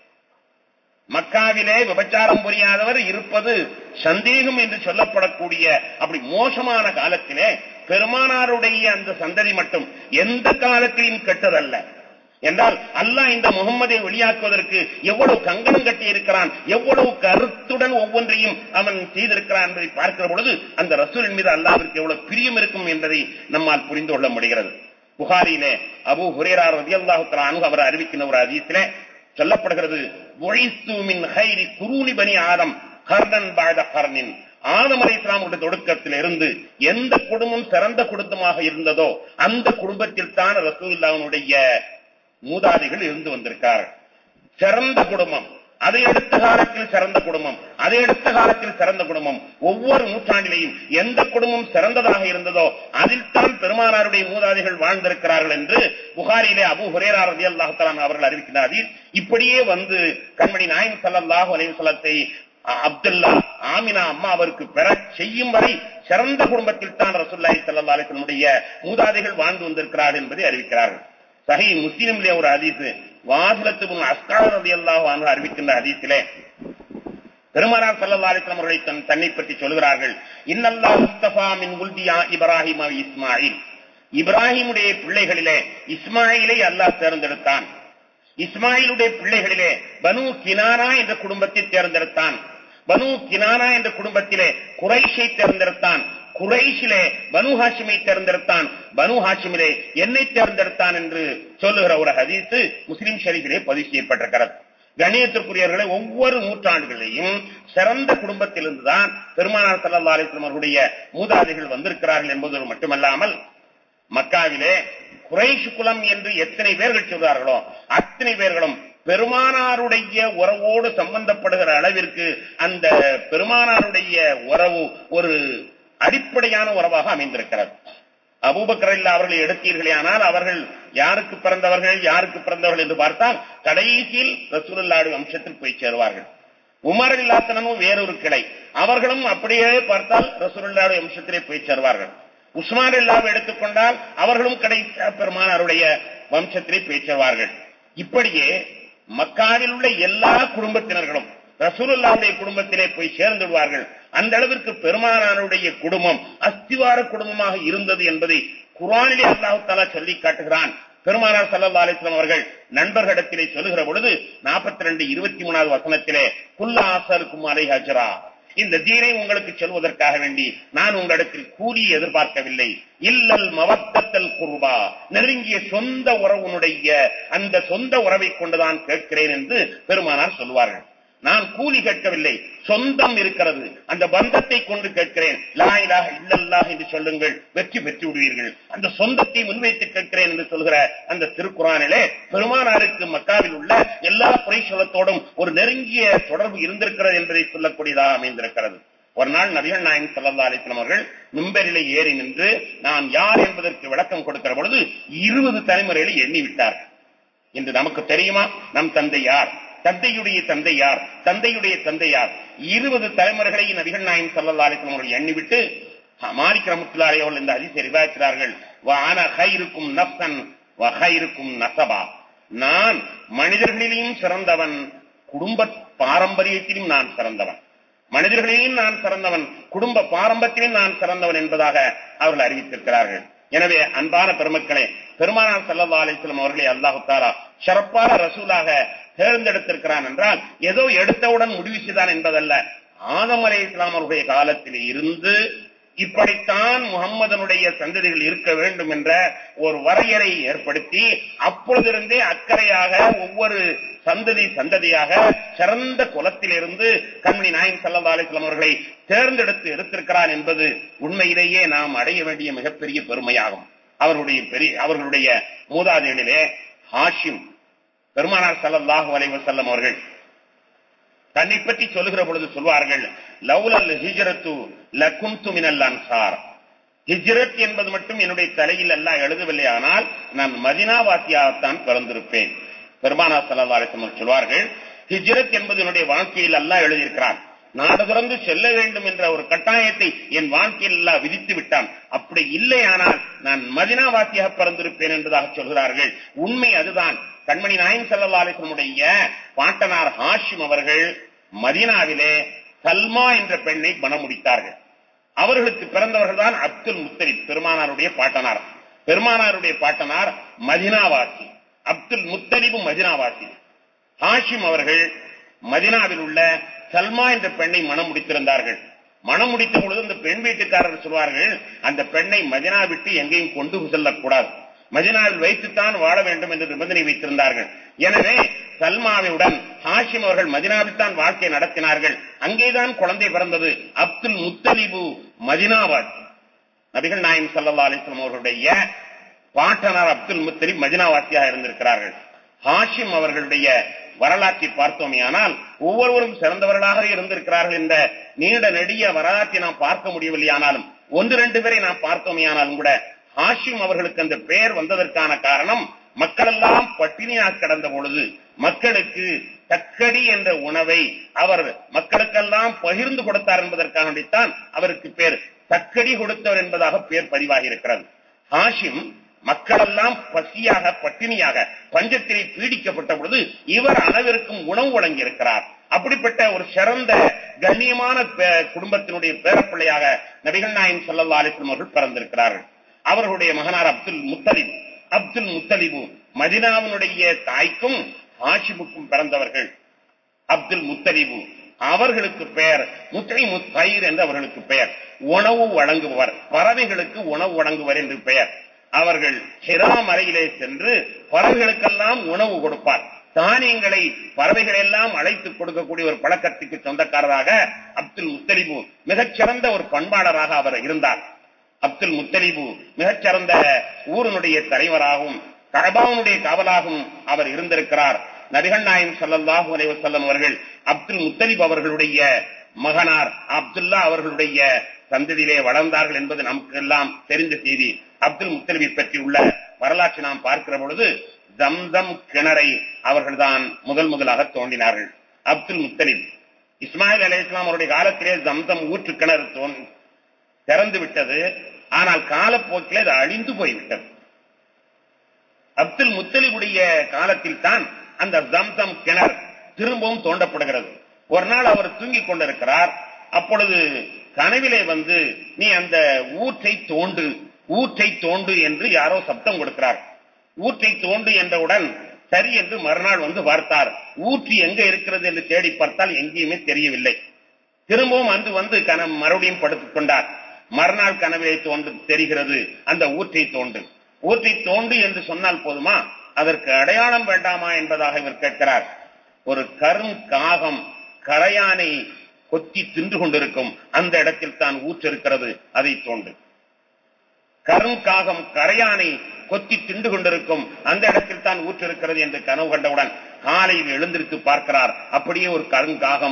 மக்காவிலே விபச்சாரம் புரியாதவர் இருப்பது சந்தேகம் என்று சொல்லப்படக்கூடிய அப்படி மோசமான காலத்திலே பெருமானாருடைய அந்த சந்ததி மட்டும் எந்த காலத்திலும் கெட்டதல்ல என்றால், அல்லாஹ் இந்த முகம்மதை வெளியாக்குவதற்கு எவ்வளவு கங்கணம் கட்டி இருக்கிறான், எவ்வளவு கருத்துடன் ஒவ்வொன்றையும் அவன் செய்திருக்கிறான் என்பதை பார்க்கிற பொழுது அந்த ரசூலின் மீது அல்லாஹ்விற்கு எவ்வளவு பிரியம் இருக்கும் என்பதை நம்மால் புரிந்து கொள்ள முடிகிறது. புகாரியிலே அபூ ஹுரைரா ரலியல்லாஹு தஆலா அன்ஹு அவர் அறிவிக்கின்ற ஒரு ஹதீஸிலே சொல்லப்படுகிறது, புஇஸ்து மின் கைரி குரூனி பனி ஆதம் கர்னன் பஅத கர்னின், ஆதம் அலைஹிஸ்ஸலாமுடைய தொடக்கத்தில் இருந்து எந்த குடும்பம் சிறந்த குடும்பமாக இருந்ததோ அந்த குடும்பத்தில் தான் ரசூலுல்லாஹ்வுடைய மூதாதைகள் இருந்து வந்திருக்கார். சிறந்த குடும்பம், அதை அடுத்த காலத்தில் சிறந்த குடும்பம், அதை அடுத்த காலத்தில் சிறந்த குடும்பம், ஒவ்வொரு நூற்றாண்டிலேயும் எந்த குடும்பம் சிறந்ததாக இருந்ததோ அதில் தான் பெருமானாருடைய மூதாதைகள் வாழ்ந்திருக்கிறார்கள் என்று புகாரியிலே அபூ ஹுரைரா ரலியல்லாஹு தஆலா அவர்கள் அறிவிக்கிறார்கள். இப்படியே வந்து கண்மணி நாயகம் ஸல்லல்லாஹு அலைஹி வஸல்லத்தை அப்துல்லா ஆமினா அம்மா அவருக்கு பெற செய்யும் வரை சிறந்த குடும்பத்தில் தான் ரசூலுல்லாஹி ஸல்லல்லாஹு அலைஹி வஸல்லம் மூதாதைகள் வாழ்ந்து வந்திருக்கிறார்கள் என்பதை அறிவிக்கிறார்கள். சஹீஹ் முஸ்லிமிலே ஒரு ஹதீஸ், வாசிலத்து பின் அஸ்கா ரலியல்லாஹு அன்ஹு அறிவிக்கின்ற ஹதீஸிலே பெருமானார் ஸல்லல்லாஹு அலைஹி வஸல்லம் அவர்கள் தன்னை பற்றி சொல்கிறார்கள், இன்னல்லாஹ் முஸ்தஃபா மின் உல்தியா இப்ராஹிம் வ இஸ்மாயில், இப்ராஹிமுடைய பிள்ளைகளிலே இஸ்மாயிலை அல்லாஹ் தேர்ந்தெடுத்தான், இஸ்மாயிலுடைய பிள்ளைகளிலே பனு கினானா என்ற குடும்பத்தை தேர்ந்தெடுத்தான், பனு கினானா என்ற குடும்பத்திலே குறைஷை தேர்ந்தெடுத்தான், குறைஷிலே பனு ஹாஷிமை தேர்ந்தெடுத்தான், பனு ஹாஷிமிலே என்னை தேர்ந்தெடுத்தான் என்று சொல்லுகிற ஒரு ஹதீஸ் முஸ்லிம் ஷரீஃபிலே பதிவு செய்யப்பட்டிருக்கிறது. கணியத்திற்குரியவர்களை ஒவ்வொரு நூற்றாண்டுகளையும் சிறந்த குடும்பத்திலிருந்துதான் பெருமானார் ஸல்லல்லாஹு அலைஹி வஸல்லம் அவர்களுடைய மூதாதைகள் வந்திருக்கிறார்கள் என்பதோடு மட்டுமல்லாமல், மக்காவிலே குறைஷ் குலம் என்று எத்தனை பேர்கள் சொல்றார்களோ அத்தனை பேர்களும் பெருமானாருடைய உறவோடு சம்பந்தப்படுகிற அளவிற்கு அந்த பெருமானாருடைய உறவு ஒரு அடிப்படையான உறவாக அமைந்திருக்கிறது. அபூபக்கர் ரலியல்லாஹு அவர்களை எடுத்தீர்களே ஆனால் அவர்கள் யாருக்கு பிறந்தவர்கள் யாருக்கு பிறந்தவர்கள் என்று பார்த்தால் கடைசியில் ரசூலுல்லாஹி வம்சத்தில் போய் சேருவார்கள். உமர் ரலியல்லாஹு அன்ஹு வேறொரு கிளை, அவர்களும் அப்படியே பார்த்தால் ரசூலுல்லாஹி வம்சத்திலே போய் சேருவார்கள். உஸ்மான் ரலியல்லாஹு எடுத்துக்கொண்டால் அவர்களும் கடைசி பெருமானாருடைய வம்சத்திலே போய் சேருவார்கள். இப்படியே மக்காவில் உள்ள எல்லா குடும்பத்தினர்களும் ரசூலுல்லாஹ்வுடைய குடும்பத்திலே போய் சேர்ந்து விடுவார்கள். அந்த அளவிற்கு பெருமானாருடைய குடும்பம் அஸ்திவார குடும்பமாக இருந்தது என்பதை குர்ஆனிலே அல்லாஹ் தஆலா சொல்லி காட்டுகிறான். பெருமானார் ஸல்லல்லாஹு அலைஹி வஸல்லம் அவர்கள் நண்பர்களிடத்திலே சொல்லுகிற பொழுது நாற்பத்தி இரண்டு இருபத்தி மூணாவது வசனத்திலே குல்ல ஆசலுக்கும் அலைஹி அஜ்ரா, இந்த தீனை உங்களுக்கு சொல்வதற்காக வேண்டி நான் உங்களிடத்தில் கூலி எதிர்பார்க்கவில்லை, இல்லல் மவத்தத்தல் குர்பா, நெருங்கிய சொந்த உறவுனுடைய அந்த சொந்த உறவை கொண்டுதான் கேட்கிறேன் என்று பெருமானார் சொல்வார்கள். நான் கூலி கேட்கவில்லை, சொந்தம் இருக்கிறது, அந்த பந்தத்தை கொண்டு கேட்கிறேன். லா இலாஹ இல்லல்லாஹ் என்று சொல்லுங்கள், வெற்றி பெற்று விடுவீர்கள். அந்த சொந்தத்தை முன்வைத்து கேட்கிறேன் என்று சொல்கிற அந்த திருக்குர்ஆனிலே பெருமானாருக்கு மக்காவில் உள்ள எல்லா குறைஷ் குலத்தோடும் ஒரு நெருங்கிய தொடர்பு இருந்திருக்கிறது என்பதை சொல்லக்கூடியதாக அமைந்திருக்கிறது. ஒரு நாள் நபிகள் நாயகம் ஸல்லல்லாஹு அலைஹி வஸல்லம் அவர்கள் மிம்பரிலே ஏறி நின்று நாம் யார் என்பதற்கு விளக்கம் கொடுக்கிற பொழுது இருபது தலைமுறைகளை எண்ணி விட்டார். இன்று நமக்கு தெரியுமா நம் தந்தை யார், தந்தையுடைய தந்தை யார், தந்தையுடைய தந்தை யார்? இருபது தலைமுறைகளை நபிகள் நாயகம் ஸல்லல்லாஹு அலைஹி வஸல்லம் அவர்கள் எண்ணிவிட்டு மாலிக் ரஹ்மத்துல்லாஹி அலைஹி அவர்கள் இந்த ஹதீஸை ரிவாயத்தினார்கள். வ அன கைருக்கும் நஃப்ஸன் வ கைருக்கும் நஸபா, நான் மனிதர்களிலும் சிறந்தவன், குடும்ப பாரம்பரியத்திலும் நான் சிறந்தவன், மனிதர்களிலும் நான் சிறந்தவன், குடும்ப பாரம்பரியத்திலும் நான் சிறந்தவன் என்பதாக அவர்கள் அறிவித்திருக்கிறார்கள். எனவே அன்பான பெருமக்களே, பெருமானார் ஸல்லல்லாஹு அலைஹி வஸல்லம் அவர்களை அல்லாஹ் தஆலா ஷரப்பான ரசூலாக தேர்ந்தெடுத்திருக்கிறான் என்றால் ஏதோ எடுத்தவுடன் முடிவு செய்தான் என்பதல்ல. ஆதம் அலைஹிஸ்ஸலாம் அவருடைய காலத்தில் இருந்து இப்படித்தான் முகம்மதனுடைய சந்ததிகள் இருக்க வேண்டும் என்ற ஒரு வரையறை ஏற்படுத்தி அப்பொழுதிருந்தே அக்கறையாக ஒவ்வொரு சந்ததி சந்ததியாக சிறந்த குலத்திலிருந்து கண்மணி நாயகம் ஸல்லல்லாஹு அலைஹி வஸல்லம் அவர்களை தேர்ந்தெடுத்து எடுத்திருக்கிறான் என்பது உண்மையிலேயே நாம் அடைய வேண்டிய மிகப்பெரிய பெருமையாகும். அவர்களுடைய பெரிய அவர்களுடைய மூதாதையரிலே ஹாஷிம், பெருமானார் ஸல்லல்லாஹு அலைஹி வஸல்லம் அவர்கள் தன்னை பற்றி சொல்லுகிற பொழுது சொல்வார்கள், லௌலல் ஹிஜ்ரத்து லகுன்து மினல் அன்சார். ஹிஜ்ரத் என்பது மட்டும் என்னுடைய தலையில் எல்லாம் எழுதவில்லை, ஆனால் நான் மதீனாவாசியாகத்தான் பிறந்திருப்பேன். பெருமானார் ஸல்லல்லாஹு அலைஹி வஸல்லம் சொல்வார்கள், ஹிஜ்ரத் என்பது என்னுடைய வாழ்க்கையில் எல்லாம் எழுதியிருக்கிறான், நாடு துறந்து செல்ல வேண்டும் என்ற ஒரு கட்டாயத்தை என் வாழ்க்கையில் எல்லாம் விதித்து விட்டான், அப்படி இல்லையானால் நான் மதீனாவாசியாக பிறந்திருப்பேன் என்பதாக சொல்கிறார்கள். உண்மை அதுதான். கண்மணி நாயகம் ஸல்லல்லாஹு அலைஹி வஸல்லம் உடைய பாட்டனார் ஹாஷிம் அவர்கள் மதீனாவிலே சல்மா என்ற பெண்ணை மணம் முடித்தார்கள். அவர்களுக்கு பிறந்தவர்கள் தான் அப்துல் முத்தலிப், பெருமானாருடைய பாட்டனார். பெருமானாருடைய பாட்டனார் மதீனாவாசி, அப்துல் முத்தலிபும் மதீனாவாசி. ஹாஷிம் அவர்கள் மதீனாவில் உள்ள சல்மா என்ற பெண்ணை மணம் முடித்திருந்தார்கள். மணம் முடித்த பொழுது அந்த பெண் வீட்டுக்காரர் சொல்வார்கள், அந்த பெண்ணை மதீனா விட்டு எங்கேயும் கொண்டு செல்லக்கூடாது, மதீனாவில் வைத்துத்தான் வாழ வேண்டும் என்று நிபந்தனை வைத்திருந்தார்கள். எனவே சல்மாவுடன் ஹாஷிம் அவர்கள் மதீனாவில் தான் வாழ்க்கை நடத்தினார்கள். அங்கேதான் குழந்தை பிறந்தது. அப்துல் முத்தலிபு மதீனாவாசி. நபிகள் நாயகம் ஸல்லல்லாஹு அலைஹி வஸல்லம் அவர்களுடைய பாட்டனார் அப்துல் முத்தலிப் மதீனாவாசியாக இருந்திருக்கிறார்கள். ஹாஷிம் அவர்களுடைய வரலாற்றை பார்த்தோமேயானால் ஒவ்வொருவரும் சிறந்தவர்களாக இருந்திருக்கிறார்கள் என்ற நீண்ட நெடிய வரலாற்றை நாம் பார்க்க முடியவில்லை. ஆனாலும் ஒன்று ரெண்டு பேரை நாம் பார்த்தோமேயானாலும் கூட ஹாஷிம் அவர்களுக்கு அந்த பெயர் வந்ததற்கான காரணம், மக்கள் எல்லாம் பட்டினியாக கிடந்த பொழுது மக்களுக்கு தக்கடி என்ற உணவை அவர் மக்களுக்கெல்லாம் பகிர்ந்து கொடுத்தார் என்பதற்காகத்தான் அவருக்கு பேர் தக்கடி கொடுத்தவர் என்பதாக பெயர் பதிவாகி இருக்கிறது. ஹாஷிம் மக்களெல்லாம் பசியாக பட்டினியாக பஞ்சத்திலே பீடிக்கப்பட்ட பொழுது இவர் அனைவருக்கும் உணவு வழங்கி இருக்கிறார். அப்படிப்பட்ட ஒரு சிறந்த கண்ணியமான குடும்பத்தினுடைய பேரப்பிள்ளையாக நபிகள் நாயகம் ஸல்லல்லாஹு அலைஹி வஸல்லம் அவர்கள் பிறந்திருக்கிறார்கள். அவர்களுடைய மகனார் அப்துல் முத்தலிப், அப்துல் முத்தலிபு மதீனாவினுடைய தாய்க்கும் ஹாஷிமுக்கும் பிறந்தவர்கள். அப்துல் முத்தலிபு அவர்களுக்கு பெயர் முத்தைமு தயிர் என்று அவர்களுக்கு பெயர், உணவு வழங்குபவர், பறவைகளுக்கு உணவு வழங்குவர் என்று பெயர். அவர்கள் ஹிரா மலையிலே சென்று பறவைகளுக்கெல்லாம் உணவு கொடுப்பார். தானியங்களை பறவைகள் எல்லாம் அழைத்து கொடுக்கக்கூடிய ஒரு பழக்கத்துக்கு சொந்தக்காரராக அப்துல் முத்தலிபு மிகச்சிறந்த ஒரு பண்பாளராக அவர் இருந்தார். அப்துல் முத்தலிபு மிகச்சிறந்த ஊரினுடைய தலைவராகவும் கஅபாவுடைய காவலாகவும் அவர் இருந்திருக்கிறார். நபிகள் நாயகம் ஸல்லல்லாஹு அலைஹி வஸல்லம் அவர்கள் அப்துல் முத்தலிப் அவர்களுடைய மகனார் அப்துல்லா அவர்களுடைய சந்ததியிலே வளர்ந்தார்கள் என்பது நமக்கு எல்லாம் தெரிந்த செய்தி. அப்துல் முத்தலிபை பற்றி உள்ள வரலாற்றை நாம் பார்க்கிற பொழுது ஜம்சம் கிணறை அவர்கள் தான் முதல் முதலாக தோண்டினார்கள். அப்துல் முத்தலிப் இஸ்மாயில் அலைஹிஸ்ஸலாம் அவருடைய காலத்திலே ஜம்சம் ஊற்று கிணறு திறந்து விட்டது. ஆனால் காலப்போக்கில் அது அழிந்து போய்விட்டது. அப்துல் முத்தலிபுடைய காலத்தில் தான் அந்த ஜம்சம் கிணறு திரும்பவும் தோண்டப்படுகிறது. ஒரு நாள் அவர் தூங்கிக் கொண்டிருக்கிறார். அப்பொழுது கனவிலே வந்து நீ அந்த ஊற்றை தோண்டு ஊற்றை தோண்டு என்று யாரோ சப்தம் கொடுக்கிறார். ஊற்றை தோண்டு என்றவுடன் சரி என்று மறுநாள் வந்து பார்த்தார். ஊற்று எங்க இருக்கிறது என்று தேடி பார்த்தால் எங்கேயுமே தெரியவில்லை. திரும்பவும் அன்று வந்து கனவு மறுபடியும் படுத்துக் கொண்டார். மறுநாள் கனவிலே தோண்டு தெரிகிறது அந்த ஊற்றை தோண்டு. ஊற்றை தோண்டு என்று சொன்னால் போதுமா, அதற்கு அடையாளம் வேண்டாமா என்பதாக இவர் கேட்கிறார். ஒரு கரும் காகம் கரையானை கொத்தி தின்று கொண்டிருக்கும் அந்த இடத்தில் தான் ஊற்று இருக்கிறது, அதை தோண்டு. கருங்காகம் கரையானை கொத்தி தின்று கொண்டிருக்கும் அந்த இடத்தில் தான் ஊற்று இருக்கிறது என்று கனவு கண்டவுடன் காலையில் எழுந்திருத்து பார்க்கிறார். அப்படியே ஒரு கருங்காகம்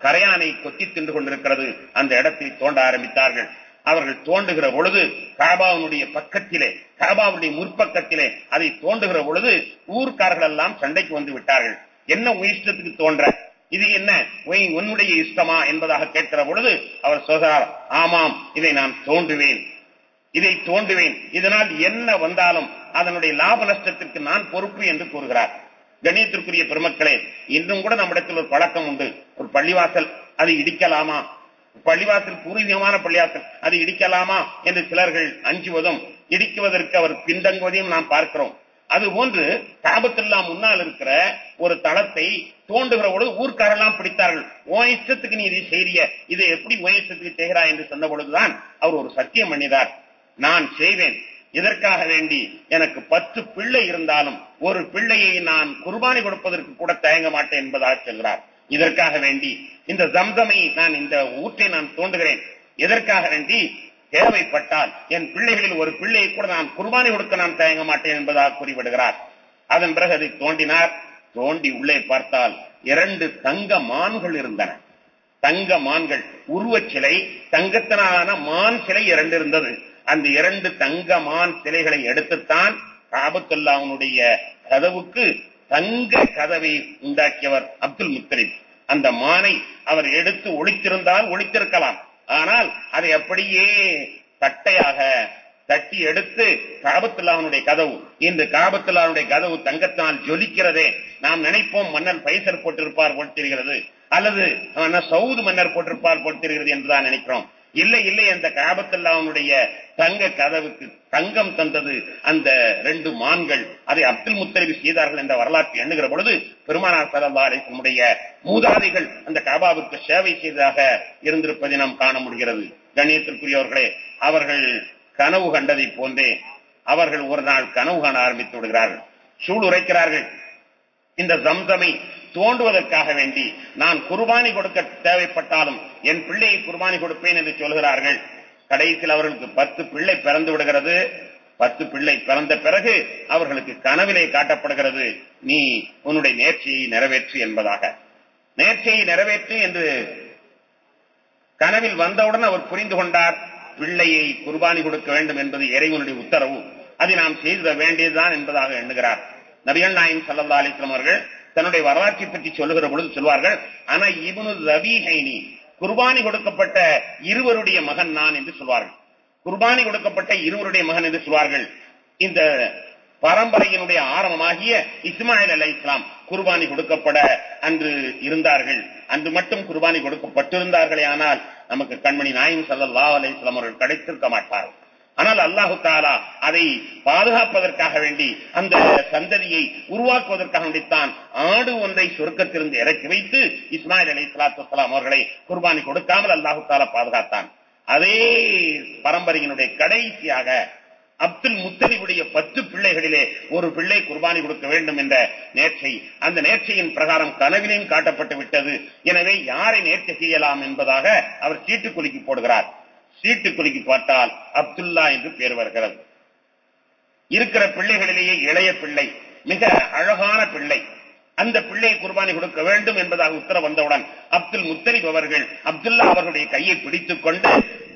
கரையானை கொத்தி தின்று கொண்டிருக்கிறது. அந்த இடத்தை தோண்ட ஆரம்பித்தார்கள். அவர்கள் தோண்டுகிற பொழுது காபாவுடைய பக்கத்திலே, காபாவுடைய முற்பக்கத்திலே அதை தோண்டுகிற பொழுது ஊர்க்காரர்கள் எல்லாம் சண்டைக்கு வந்து விட்டார்கள். என்ன இஷ்டத்துக்கு தோன்ற, இது என்ன உன்னுடைய இஷ்டமா என்பதாக கேட்கிற பொழுது அவர் சொல்கிறார், ஆமாம், இதை நான் தோண்டுவேன், இதை தோண்டுவேன், இதனால் என்ன வந்தாலும் அதனுடைய லாப நஷ்டத்திற்கு நான் பொறுப்பு என்று கூறுகிறார். கணியத்திற்குரிய பெருமக்களே, இன்றும் கூட நம்மிடத்தில் ஒரு பழக்கம் உண்டு. ஒரு பள்ளிவாசல் அது இடிக்கலாமா, பள்ளிவாசல் பூர்வீகமான பள்ளிவாசல் அது இடிக்கலாமா என்று சிலர்கள் அஞ்சுவதும் இடிக்குவதற்கு அவர் பின்தங்குவதையும் நாம் பார்க்கிறோம். அதுபோன்று காபத்துல்லா முன்னால் இருக்கிற ஒரு தளத்தை தோண்டுகிற பொழுது ஊர்க்காரெல்லாம் பிடித்தார்கள். ஓ இஷ்டத்துக்கு நீ இதை செய்ய, இதை எப்படி ஓ இஷ்டத்துக்கு செய்கிறாய் என்று சொன்ன பொழுதுதான் அவர் ஒரு சத்தியம் பண்ணினார், நான் செய்வேன், இதற்காக வேண்டி எனக்கு பத்து பிள்ளை இருந்தாலும் ஒரு பிள்ளையை நான் குர்பானி கொடுப்பதற்கு கூட தயங்க மாட்டேன் என்பதாக சொல்கிறார். இதற்காக வேண்டி இந்த ஜம்சமை நான், இந்த ஊற்றை நான் தோண்டுகிறேன், எதற்காக வேண்டி தேவைப்பட்டால் என் பிள்ளைகளில் ஒரு பிள்ளையை கூட நான் குர்பானி கொடுக்க நான் தயங்க மாட்டேன் என்பதாக கூறிவிடுகிறார். அதன் பிறகு அதை தோண்டினார். தோண்டி உள்ளே பார்த்தால் இரண்டு தங்க மான்கள் இருந்தன. தங்க மான்கள், உருவச் சிலை, தங்கத்தினான மான் சிலை இரண்டு இருந்தது. அந்த இரண்டு தங்க மான் சிலைகளை எடுத்துத்தான் காபத்துல்லாவுடைய கதவுக்கு தங்க கதவை உண்டாக்கியவர் அப்துல் முத்தலிப். அந்த மானை அவர் எடுத்து ஒளித்திருந்தால் ஒளித்திருக்கலாம், ஆனால் அதை அப்படியே தட்டையாக தட்டி எடுத்து காபத்துல்லாவுடைய கதவு, இன்று காபத்துல்லாவுடைய கதவு தங்கத்தினால் ஜொலிக்கிறதே. நாம் நினைப்போம் மன்னர் பைசர் போட்டிருப்பார் போல் தெரிகிறது, அல்லது சவுது மன்னர் போட்டிருப்பார் போல் தெரிகிறது என்றுதான் நினைக்கிறோம். இல்லை இல்லை, அந்த காபத்துல்லாவுடைய தங்க கதவுக்கு தங்கம் தந்தது அந்த ரெண்டு மான்கள். அதை அப்துல் முத்தலிப் செய்தார்கள் என்ற வரலாற்றை எண்ணுகிற பொழுது பெருமானார் ஸல்லல்லாஹு அலைஹி வஸல்லம் மூதாதைகள் அந்த காபாவிற்கு சேவை செய்ததாக இருந்திருப்பதை நாம் காண முடிகிறது. கண்ணியத்திற்குரியவர்களே, அவர்கள் கனவு கண்டதை போன்றே அவர்கள் ஒரு நாள் கனவு காண ஆரம்பித்து விடுகிறார்கள். சூள் உரைக்கிறார்கள், இந்த ஜம்சமை தோண்டுவதற்காக வேண்டி நான் குர்பானி கொடுக்க தேவைப்பட்டாலும் என் பிள்ளையை குர்பானி கொடுப்பேன் என்று சொல்கிறார்கள். கடைசியில் அவர்களுக்கு பத்து பிள்ளை பிறந்து விடுகிறது. பத்து பிள்ளை பிறந்த பிறகு அவர்களுக்கு கனவிலே காட்டப்படுகிறது, நீ உன்னுடைய நேர்ச்சியை நிறைவேற்று என்பதாக. நேர்ச்சியை நிறைவேற்று என்று கனவில் வந்தவுடன் அவர் புரிந்து கொண்டார், பிள்ளையை குர்பானி கொடுக்க வேண்டும் என்பது இறைவனுடைய உத்தரவு, அதை நாம் செய்த வேண்டியதுதான் என்பதாக எண்ணுகிறார். நபிகள் நாயகம் ஸல்லல்லாஹு அலைஹி வஸல்லம் அவர்கள் தன்னுடைய வரலாற்றை பற்றி சொல்லுகிற பொழுது சொல்வார்கள், ஆனா இப்னு ரபீஹைனி, குர்பானி கொடுக்கப்பட்ட இருவருடைய மகன் நான் என்று சொல்வார்கள். குர்பானி கொடுக்கப்பட்ட இருவருடைய மகன் என்று சொல்வார்கள். இந்த பரம்பரையினுடைய ஆரம்பமாகிய இஸ்மாயில் அலைஹிஸ்ஸலாம் குர்பானி கொடுக்கப்பட அன்று இருந்தார்கள். அன்று மட்டும் குர்பானி கொடுக்கப்பட்டிருந்தார்களே ஆனால் நமக்கு கண்மணி நாயகம் ஸல்லல்லாஹு அலைஹி வஸல்லம் அவர்கள் கிடைத்திருக்க மாட்டார்கள். ஆனால் அல்லாஹு தஆலா அதை பாதுகாப்பதற்காக வேண்டி, அந்த சந்ததியை உருவாக்குவதற்காக வேண்டித்தான் ஆடு ஒன்றை சொர்க்கத்திலிருந்து இறக்கி வைத்து இஸ்மாயில் அலைஹிஸ்ஸலாத்து வஸ்ஸலாம் அவர்களை குர்பானி கொடுக்காமல் அல்லாஹு தஆலா பாதுகாத்தான். அதே பரம்பரையினுடைய கடைசியாக அப்துல் முத்தலிபுடைய பத்து பிள்ளைகளிலே ஒரு பிள்ளை குர்பானி கொடுக்க வேண்டும் என்ற நேர்ச்சை, அந்த நேர்ச்சையின் பிரகாரம் கனவிலையும் காட்டப்பட்டு விட்டது. எனவே யாரை நேர்ச்சை செய்யலாம் என்பதாக அவர் சீட்டு குலுக்கி போடுகிறார். சீட்டு குலுக்கி பார்த்தால் அப்துல்லா என்று பெயர் வருகிறது. இருக்கிற பிள்ளைகளிலேயே இளைய பிள்ளை, மிக அழகான பிள்ளை. அந்த பிள்ளையை குர்பானி கொடுக்க வேண்டும் என்பதாக உத்தரவு வந்தவுடன் அப்துல் முத்தலிப் அவர்கள் அப்துல்லா அவர்களுடைய கையை பிடித்துக் கொண்டு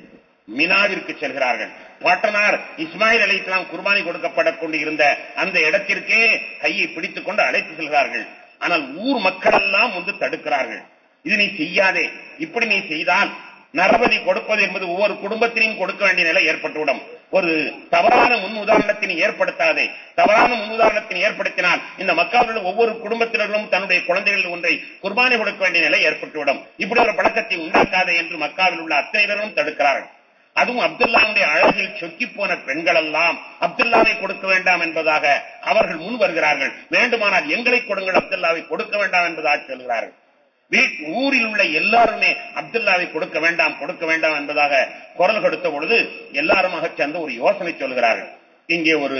மினாவிற்கு செல்கிறார்கள். பாட்டனார் இஸ்மாயில் அலைஹிஸ்ஸலாம் குர்பானி கொடுக்கப்படக் கொண்டு இருந்த அந்த இடத்திற்கே கையை பிடித்துக் கொண்டு அழைத்து செல்கிறார்கள். ஆனால் ஊர் மக்கள் எல்லாம் வந்து தடுக்கிறார்கள். இது நீ செய்யாதே, இப்படி நீ செய்தால் நரபலி கொடுப்பது என்பது ஒவ்வொரு குடும்பத்தினையும் கொடுக்க வேண்டிய நிலை ஏற்பட்டுவிடும். ஒரு தவறான முன் உதாரணத்தினை ஏற்படுத்தாதே. தவறான முன் உதாரணத்தினை ஏற்படுத்தினால் இந்த மக்களுடைய ஒவ்வொரு குடும்பத்தினர்களும் தன்னுடைய குழந்தைகளில் ஒன்றை குர்பானி கொடுக்க வேண்டிய நிலை ஏற்பட்டுவிடும். இப்படி ஒரு பழக்கத்தை உண்டாக்காதே என்று மக்காவில் உள்ள அத்தனைவரும் தடுக்கிறார்கள். அதுவும் அப்துல்லாவுடைய அழகில் சொக்கி போன பெண்கள் எல்லாம் அப்துல்லாவை கொடுக்க வேண்டாம் என்பதாக அவர்கள் முன் வருகிறார்கள். வேண்டுமானால் எங்களை கொடுங்கள், அப்துல்லாவை கொடுக்க வேண்டாம் என்பதாக சொல்கிறார்கள். ஊரில் உள்ள எல்லாருமே அப்துல்லாவை கொடுக்க வேண்டாம் கொடுக்க வேண்டாம் என்பதாக குரல் கொடுத்த பொழுது எல்லாருமாக சேர்ந்து ஒரு யோசனை சொல்கிறார்கள். இங்கே ஒரு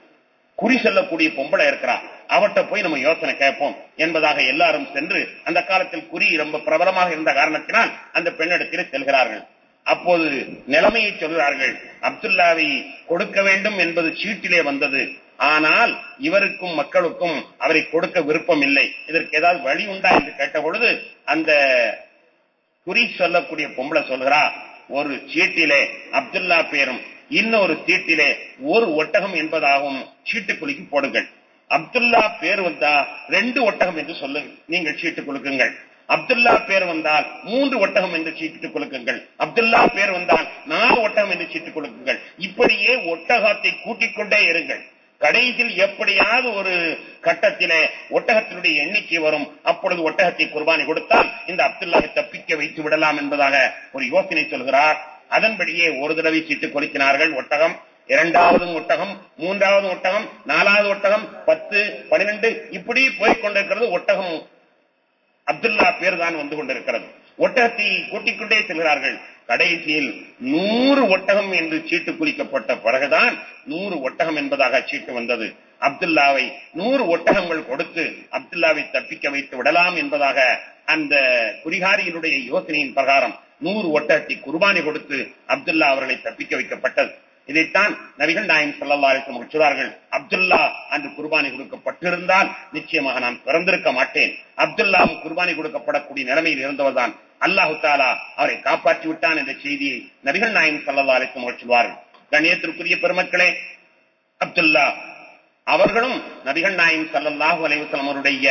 குறி சொல்லக்கூடிய பொம்பளை இருக்கிறார், அவட்ட போய் நம்ம யோசனை கேட்போம் என்பதாக எல்லாரும் சென்று, அந்த காலத்தில் குறி ரொம்ப பிரபலமாக இருந்த காரணத்தினால் அந்த பெண்ணிடத்தில் செல்கிறார்கள். அப்போது நிலைமையை சொல்கிறார்கள், அப்துல்லாவை கொடுக்க வேண்டும் என்பது சீட்டிலே வந்தது, ஆனால் இவருக்கும் மக்களுக்கும் அவரை கொடுக்க விருப்பம் இல்லை, இதற்கு ஏதாவது வழி உண்டா என்று கேட்ட பொழுது அந்த குறி சொல்லக்கூடிய பொம்பளை சொல்கிறா, ஒரு சீட்டிலே அப்துல்லா பேரும் இன்னொரு சீட்டிலே ஒரு ஒட்டகம் என்பதாகவும் சீட்டு குலுக்கி போடுங்கள். அப்துல்லா பேர் வந்தா ரெண்டு ஒட்டகம் என்று சொல்லுங்கள், நீங்கள் சீட்டு குலுக்குங்கள். அப்துல்லா பேர் வந்தால் மூன்று ஒட்டகம் என்று சீட்டு குலுக்குங்கள். அப்துல்லா பேர் வந்தால் நாலு ஒட்டகம் என்று சீட்டு குலுக்குங்கள். இப்படியே ஒட்டகத்தை கூட்டிக் கொண்டே இருங்கள். கடைசியில் எப்படியாவது ஒரு கட்டத்திலே ஒட்டகத்தினுடைய எண்ணிக்கை வரும். அப்பொழுது ஒட்டகத்தை குர்பானி கொடுத்தால் இந்த அப்துல்லாவை தப்பிக்க வைத்து விடலாம் என்பதாக ஒரு யோசனை சொல்கிறார். அதன்படியே ஒரு தடவை சீட்டு கொலுக்கினார்கள். ஒட்டகம், இரண்டாவது ஒட்டகம், மூன்றாவது ஒட்டகம், நாலாவது ஒட்டகம், பத்து, பனிரெண்டு, இப்படி போய்கொண்டிருக்கிறது. ஒட்டகம் அப்துல்லா பேர் தான் வந்து கொண்டிருக்கிறது. ஒட்டகத்தை கூட்டிக் கொண்டே செல்கிறார்கள். கடைசியில் நூறு ஒட்டகம் என்று சீட்டு குறிக்கப்பட்ட பிறகுதான் நூறு ஒட்டகம் என்பதாக சீட்டு வந்தது. அப்துல்லாவை நூறு ஒட்டகங்கள் கொடுத்து அப்துல்லாவை தப்பிக்க வைத்து விடலாம் என்பதாக அந்த குறிகாரியினுடைய யோசனையின் பிரகாரம் நூறு ஒட்டகத்தை குர்பானி கொடுத்து அப்துல்லா அவர்களை தப்பிக்க வைக்கப்பட்டது. இதைத்தான் நபிகள் நாயகம் ஸல்லல்லாஹு அலைஹி வஸல்லம் சொல்வார்கள், அப்துல்லா அன்று குர்பானி கொடுக்கப்பட்டிருந்தால் நிச்சயமாக நான் பிறந்திருக்க மாட்டேன். அப்துல்லாவும் குர்பானி கொடுக்கப்படக்கூடிய நிலைமையில் இருந்தவர் தான் அல்லாஹு தஆலா அவரை காப்பாற்றி விட்டான் என்ற செய்தியை நபிகள் நாயகம் ஸல்லல்லாஹு அலைஹி வஸல்லம் சொல்வார்கள். கண்ணியத்திற்குரிய பெருமக்களே, அப்துல்லா அவர்களும் நபிகள் நாயகம் ஸல்லல்லாஹு அலைஹி வஸல்லம் அவருடைய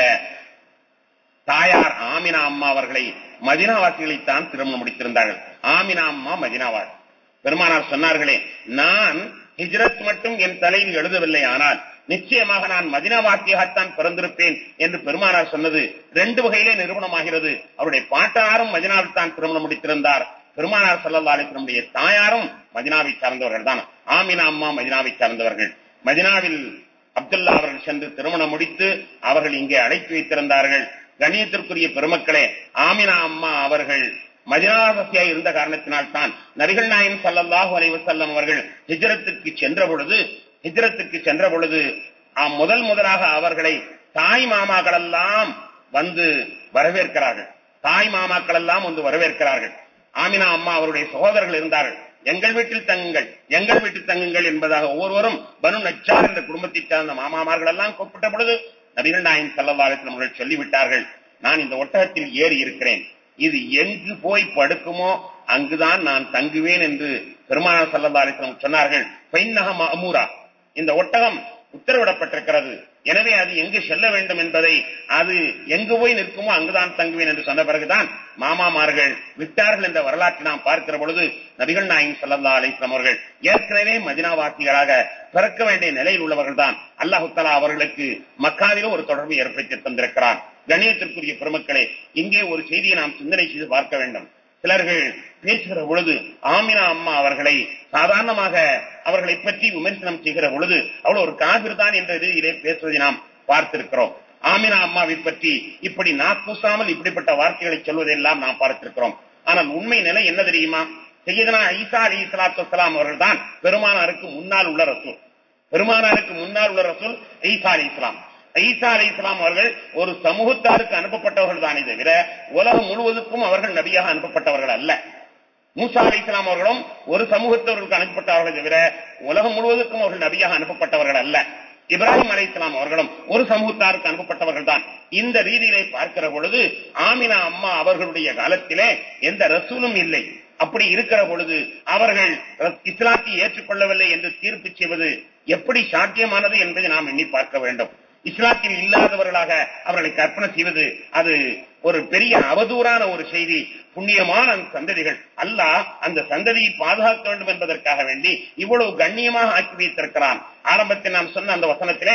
தாயார் ஆமினா அம்மா அவர்களை மதீனாவாசிகளைத்தான் திருமணம் முடித்திருந்தார்கள். ஆமினா அம்மா மதீனாவார். பெருமானார் சொன்னார்களே, நான் ஹிஜ்ரத் மட்டும் என் தலையில் எழுதவில்லை, ஆனால் நிச்சயமாக நான் மதீனாவாசியாகத்தான் பிறந்திருப்பேன் என்று பெருமானார் சொன்னது ரெண்டு வகையிலே நிரூபணமாகிறது. அவருடைய பாட்டனாரும் மதீனாவில் தான் திருமணம் முடித்திருந்தார். பெருமானார் ஸல்லல்லாஹு அலைஹி வஸல்லம் தாயாரும் மதீனாவை சார்ந்தவர்கள் தான். ஆமினா அம்மா மதீனாவை சார்ந்தவர்கள். மதீனாவில் அப்துல்லா அவர்கள் சென்று திருமணம் முடித்து அவர்கள் இங்கே அழைத்து வைத்திருந்தார்கள். கண்ணியத்திற்குரிய பெருமக்களே, ஆமினா அம்மா அவர்கள் மதீனாவாசியாய் இருந்த காரணத்தினால் தான் நபிகள் நாயகம் ஸல்லல்லாஹு அலைஹி வஸல்லம் அவர்கள் ஹிஜ்ரத்துக்கு சென்ற பொழுது ஹிஜ்ரத்துக்கு சென்ற பொழுது முதல் முதலாக அவர்களை தாய் மாமாக்கள் எல்லாம் வந்து வரவேற்கிறார்கள். தாய் மாமாக்கள் எல்லாம் வந்து வரவேற்கிறார்கள். ஆமினா அம்மா அவருடைய சகோதரர்கள் இருந்தார்கள். எங்கள் வீட்டில் தங்குங்கள், எங்கள் வீட்டில் தங்குங்கள் என்பதாக ஒவ்வொருவரும் பனு நஜ்ஜார் என்ற குடும்பத்தை சார்ந்த மாமாமார்கள் எல்லாம் கூப்பிட்ட பொழுது நபிகள் நாயகம் ஸல்லல்லாஹு அலைஹி வஸல்லம் அவர்கள் சொல்லிவிட்டார்கள், நான் இந்த ஒட்டகத்தில் ஏறி இருக்கிறேன், இது எங்கு போய் படுக்குமோ அங்குதான் நான் தங்குவேன் என்று பெருமானார் ஸல்லல்லாஹு அலைஹி வஸல்லம் சொன்னார்கள். ஃபைன்னஹ மஅமூரா, இந்த ஒட்டகம் உத்தரவிடப்பட்டிருக்கிறது, எனவே அது எங்கு செல்ல வேண்டும் என்பதை அது எங்கு போய் நிற்குமோ அங்குதான் தங்குவேன் என்று சொன்ன பிறகுதான் மாமாமார்கள் விட்டார்கள் என்ற வரலாற்றை நாம் பார்க்கிற பொழுது நபிகள் நாயகம் ஸல்லல்லாஹு அலைஹி வஸல்லம் அவர்கள் ஏற்கனவே மதீனாவாசிகளாக பிறக்க வேண்டிய நிலையில் உள்ளவர்கள் தான். அல்லாஹ் தஆலா அவர்களுக்கு மக்காவிலும் ஒரு தொடர்பை ஏற்படுத்தி தந்திருக்கிறார். கண்ணியத்திற்குரிய பெருமக்களே, இங்கே ஒரு செய்தியை நாம் சிந்தனை செய்து பார்க்க வேண்டும். சிலர்கள் பேசுகிற பொழுது ஆமினா அம்மா அவர்களை சாதாரணமாக அவர்களை பற்றி விமர்சனம் செய்கிற பொழுது அவ்வளவு ஒரு காபிர் தான் என்ற ரீதியிலே பேசுவதை நாம் பார்த்திருக்கிறோம். ஆமினா அம்மாவை பற்றி இப்படி நாக்கூசாமல் இப்படிப்பட்ட வார்த்தைகளை சொல்வதெல்லாம் நாம் பார்த்திருக்கிறோம். ஆனால் உண்மை நிலை என்ன தெரியுமா? சையதுனா ஈசா அலைஹிஸ்ஸலாத்து வஸ்ஸலாம் அவர்கள் தான் பெருமானாருக்கு முன்னால் உள்ள ரசூல். பெருமானாருக்கு முன்னால் உள்ள ரசூல் ஈசா அலைஹிஸ்ஸலாம். ஈசா அலைஹிஸ்ஸலாம் அவர்கள் ஒரு சமூகத்தாருக்கு அனுப்பப்பட்டவர்கள் தானே தவிர உலகம் முழுவதுக்கும் அவர்கள் நபியாக அனுப்பப்பட்டவர்கள் அல்ல. மூசா அலைஹிஸ்ஸலாம் அவர்களும் ஒரு சமூகத்தவர்களுக்கு அனுப்பப்பட்டவர்கள் தவிர உலகம் முழுவதுக்கும் அவர்கள் நபியாக அனுப்பப்பட்டவர்கள் அல்ல. இப்ராஹிம் அலைஹிஸ்ஸலாம் அவர்களும் ஒரு சமூகத்தாருக்கு அனுப்பப்பட்டவர்கள் தான். இந்த ரீதியிலே பார்க்கிற பொழுது ஆமினா அம்மா அவர்களுடைய காலத்திலே எந்த ரசூலும் இல்லை. அப்படி இருக்கிற பொழுது அவர்கள் இஸ்லாத்தை ஏற்றுக்கொள்ளவில்லை என்று தீர்ப்பு செய்வது எப்படி சாத்தியமானது என்பதை நாம் எண்ணி பார்க்க வேண்டும். இஸ்லாத்தில் இல்லாதவர்களாக அவர்களை கற்பனை செய்வது அது ஒரு பெரிய அவதூறான ஒரு செய்தி. புண்ணியமான அந்த சந்ததிகள் அல்லாஹ் அந்த சந்ததியை பாதுகாக்க வேண்டும் என்பதற்காக வேண்டி இவ்வளவு கண்ணியமாக ஆக்கி வைத்திருக்கிறான். ஆரம்பத்தில் நாம் சொன்ன அந்த வசனத்திலே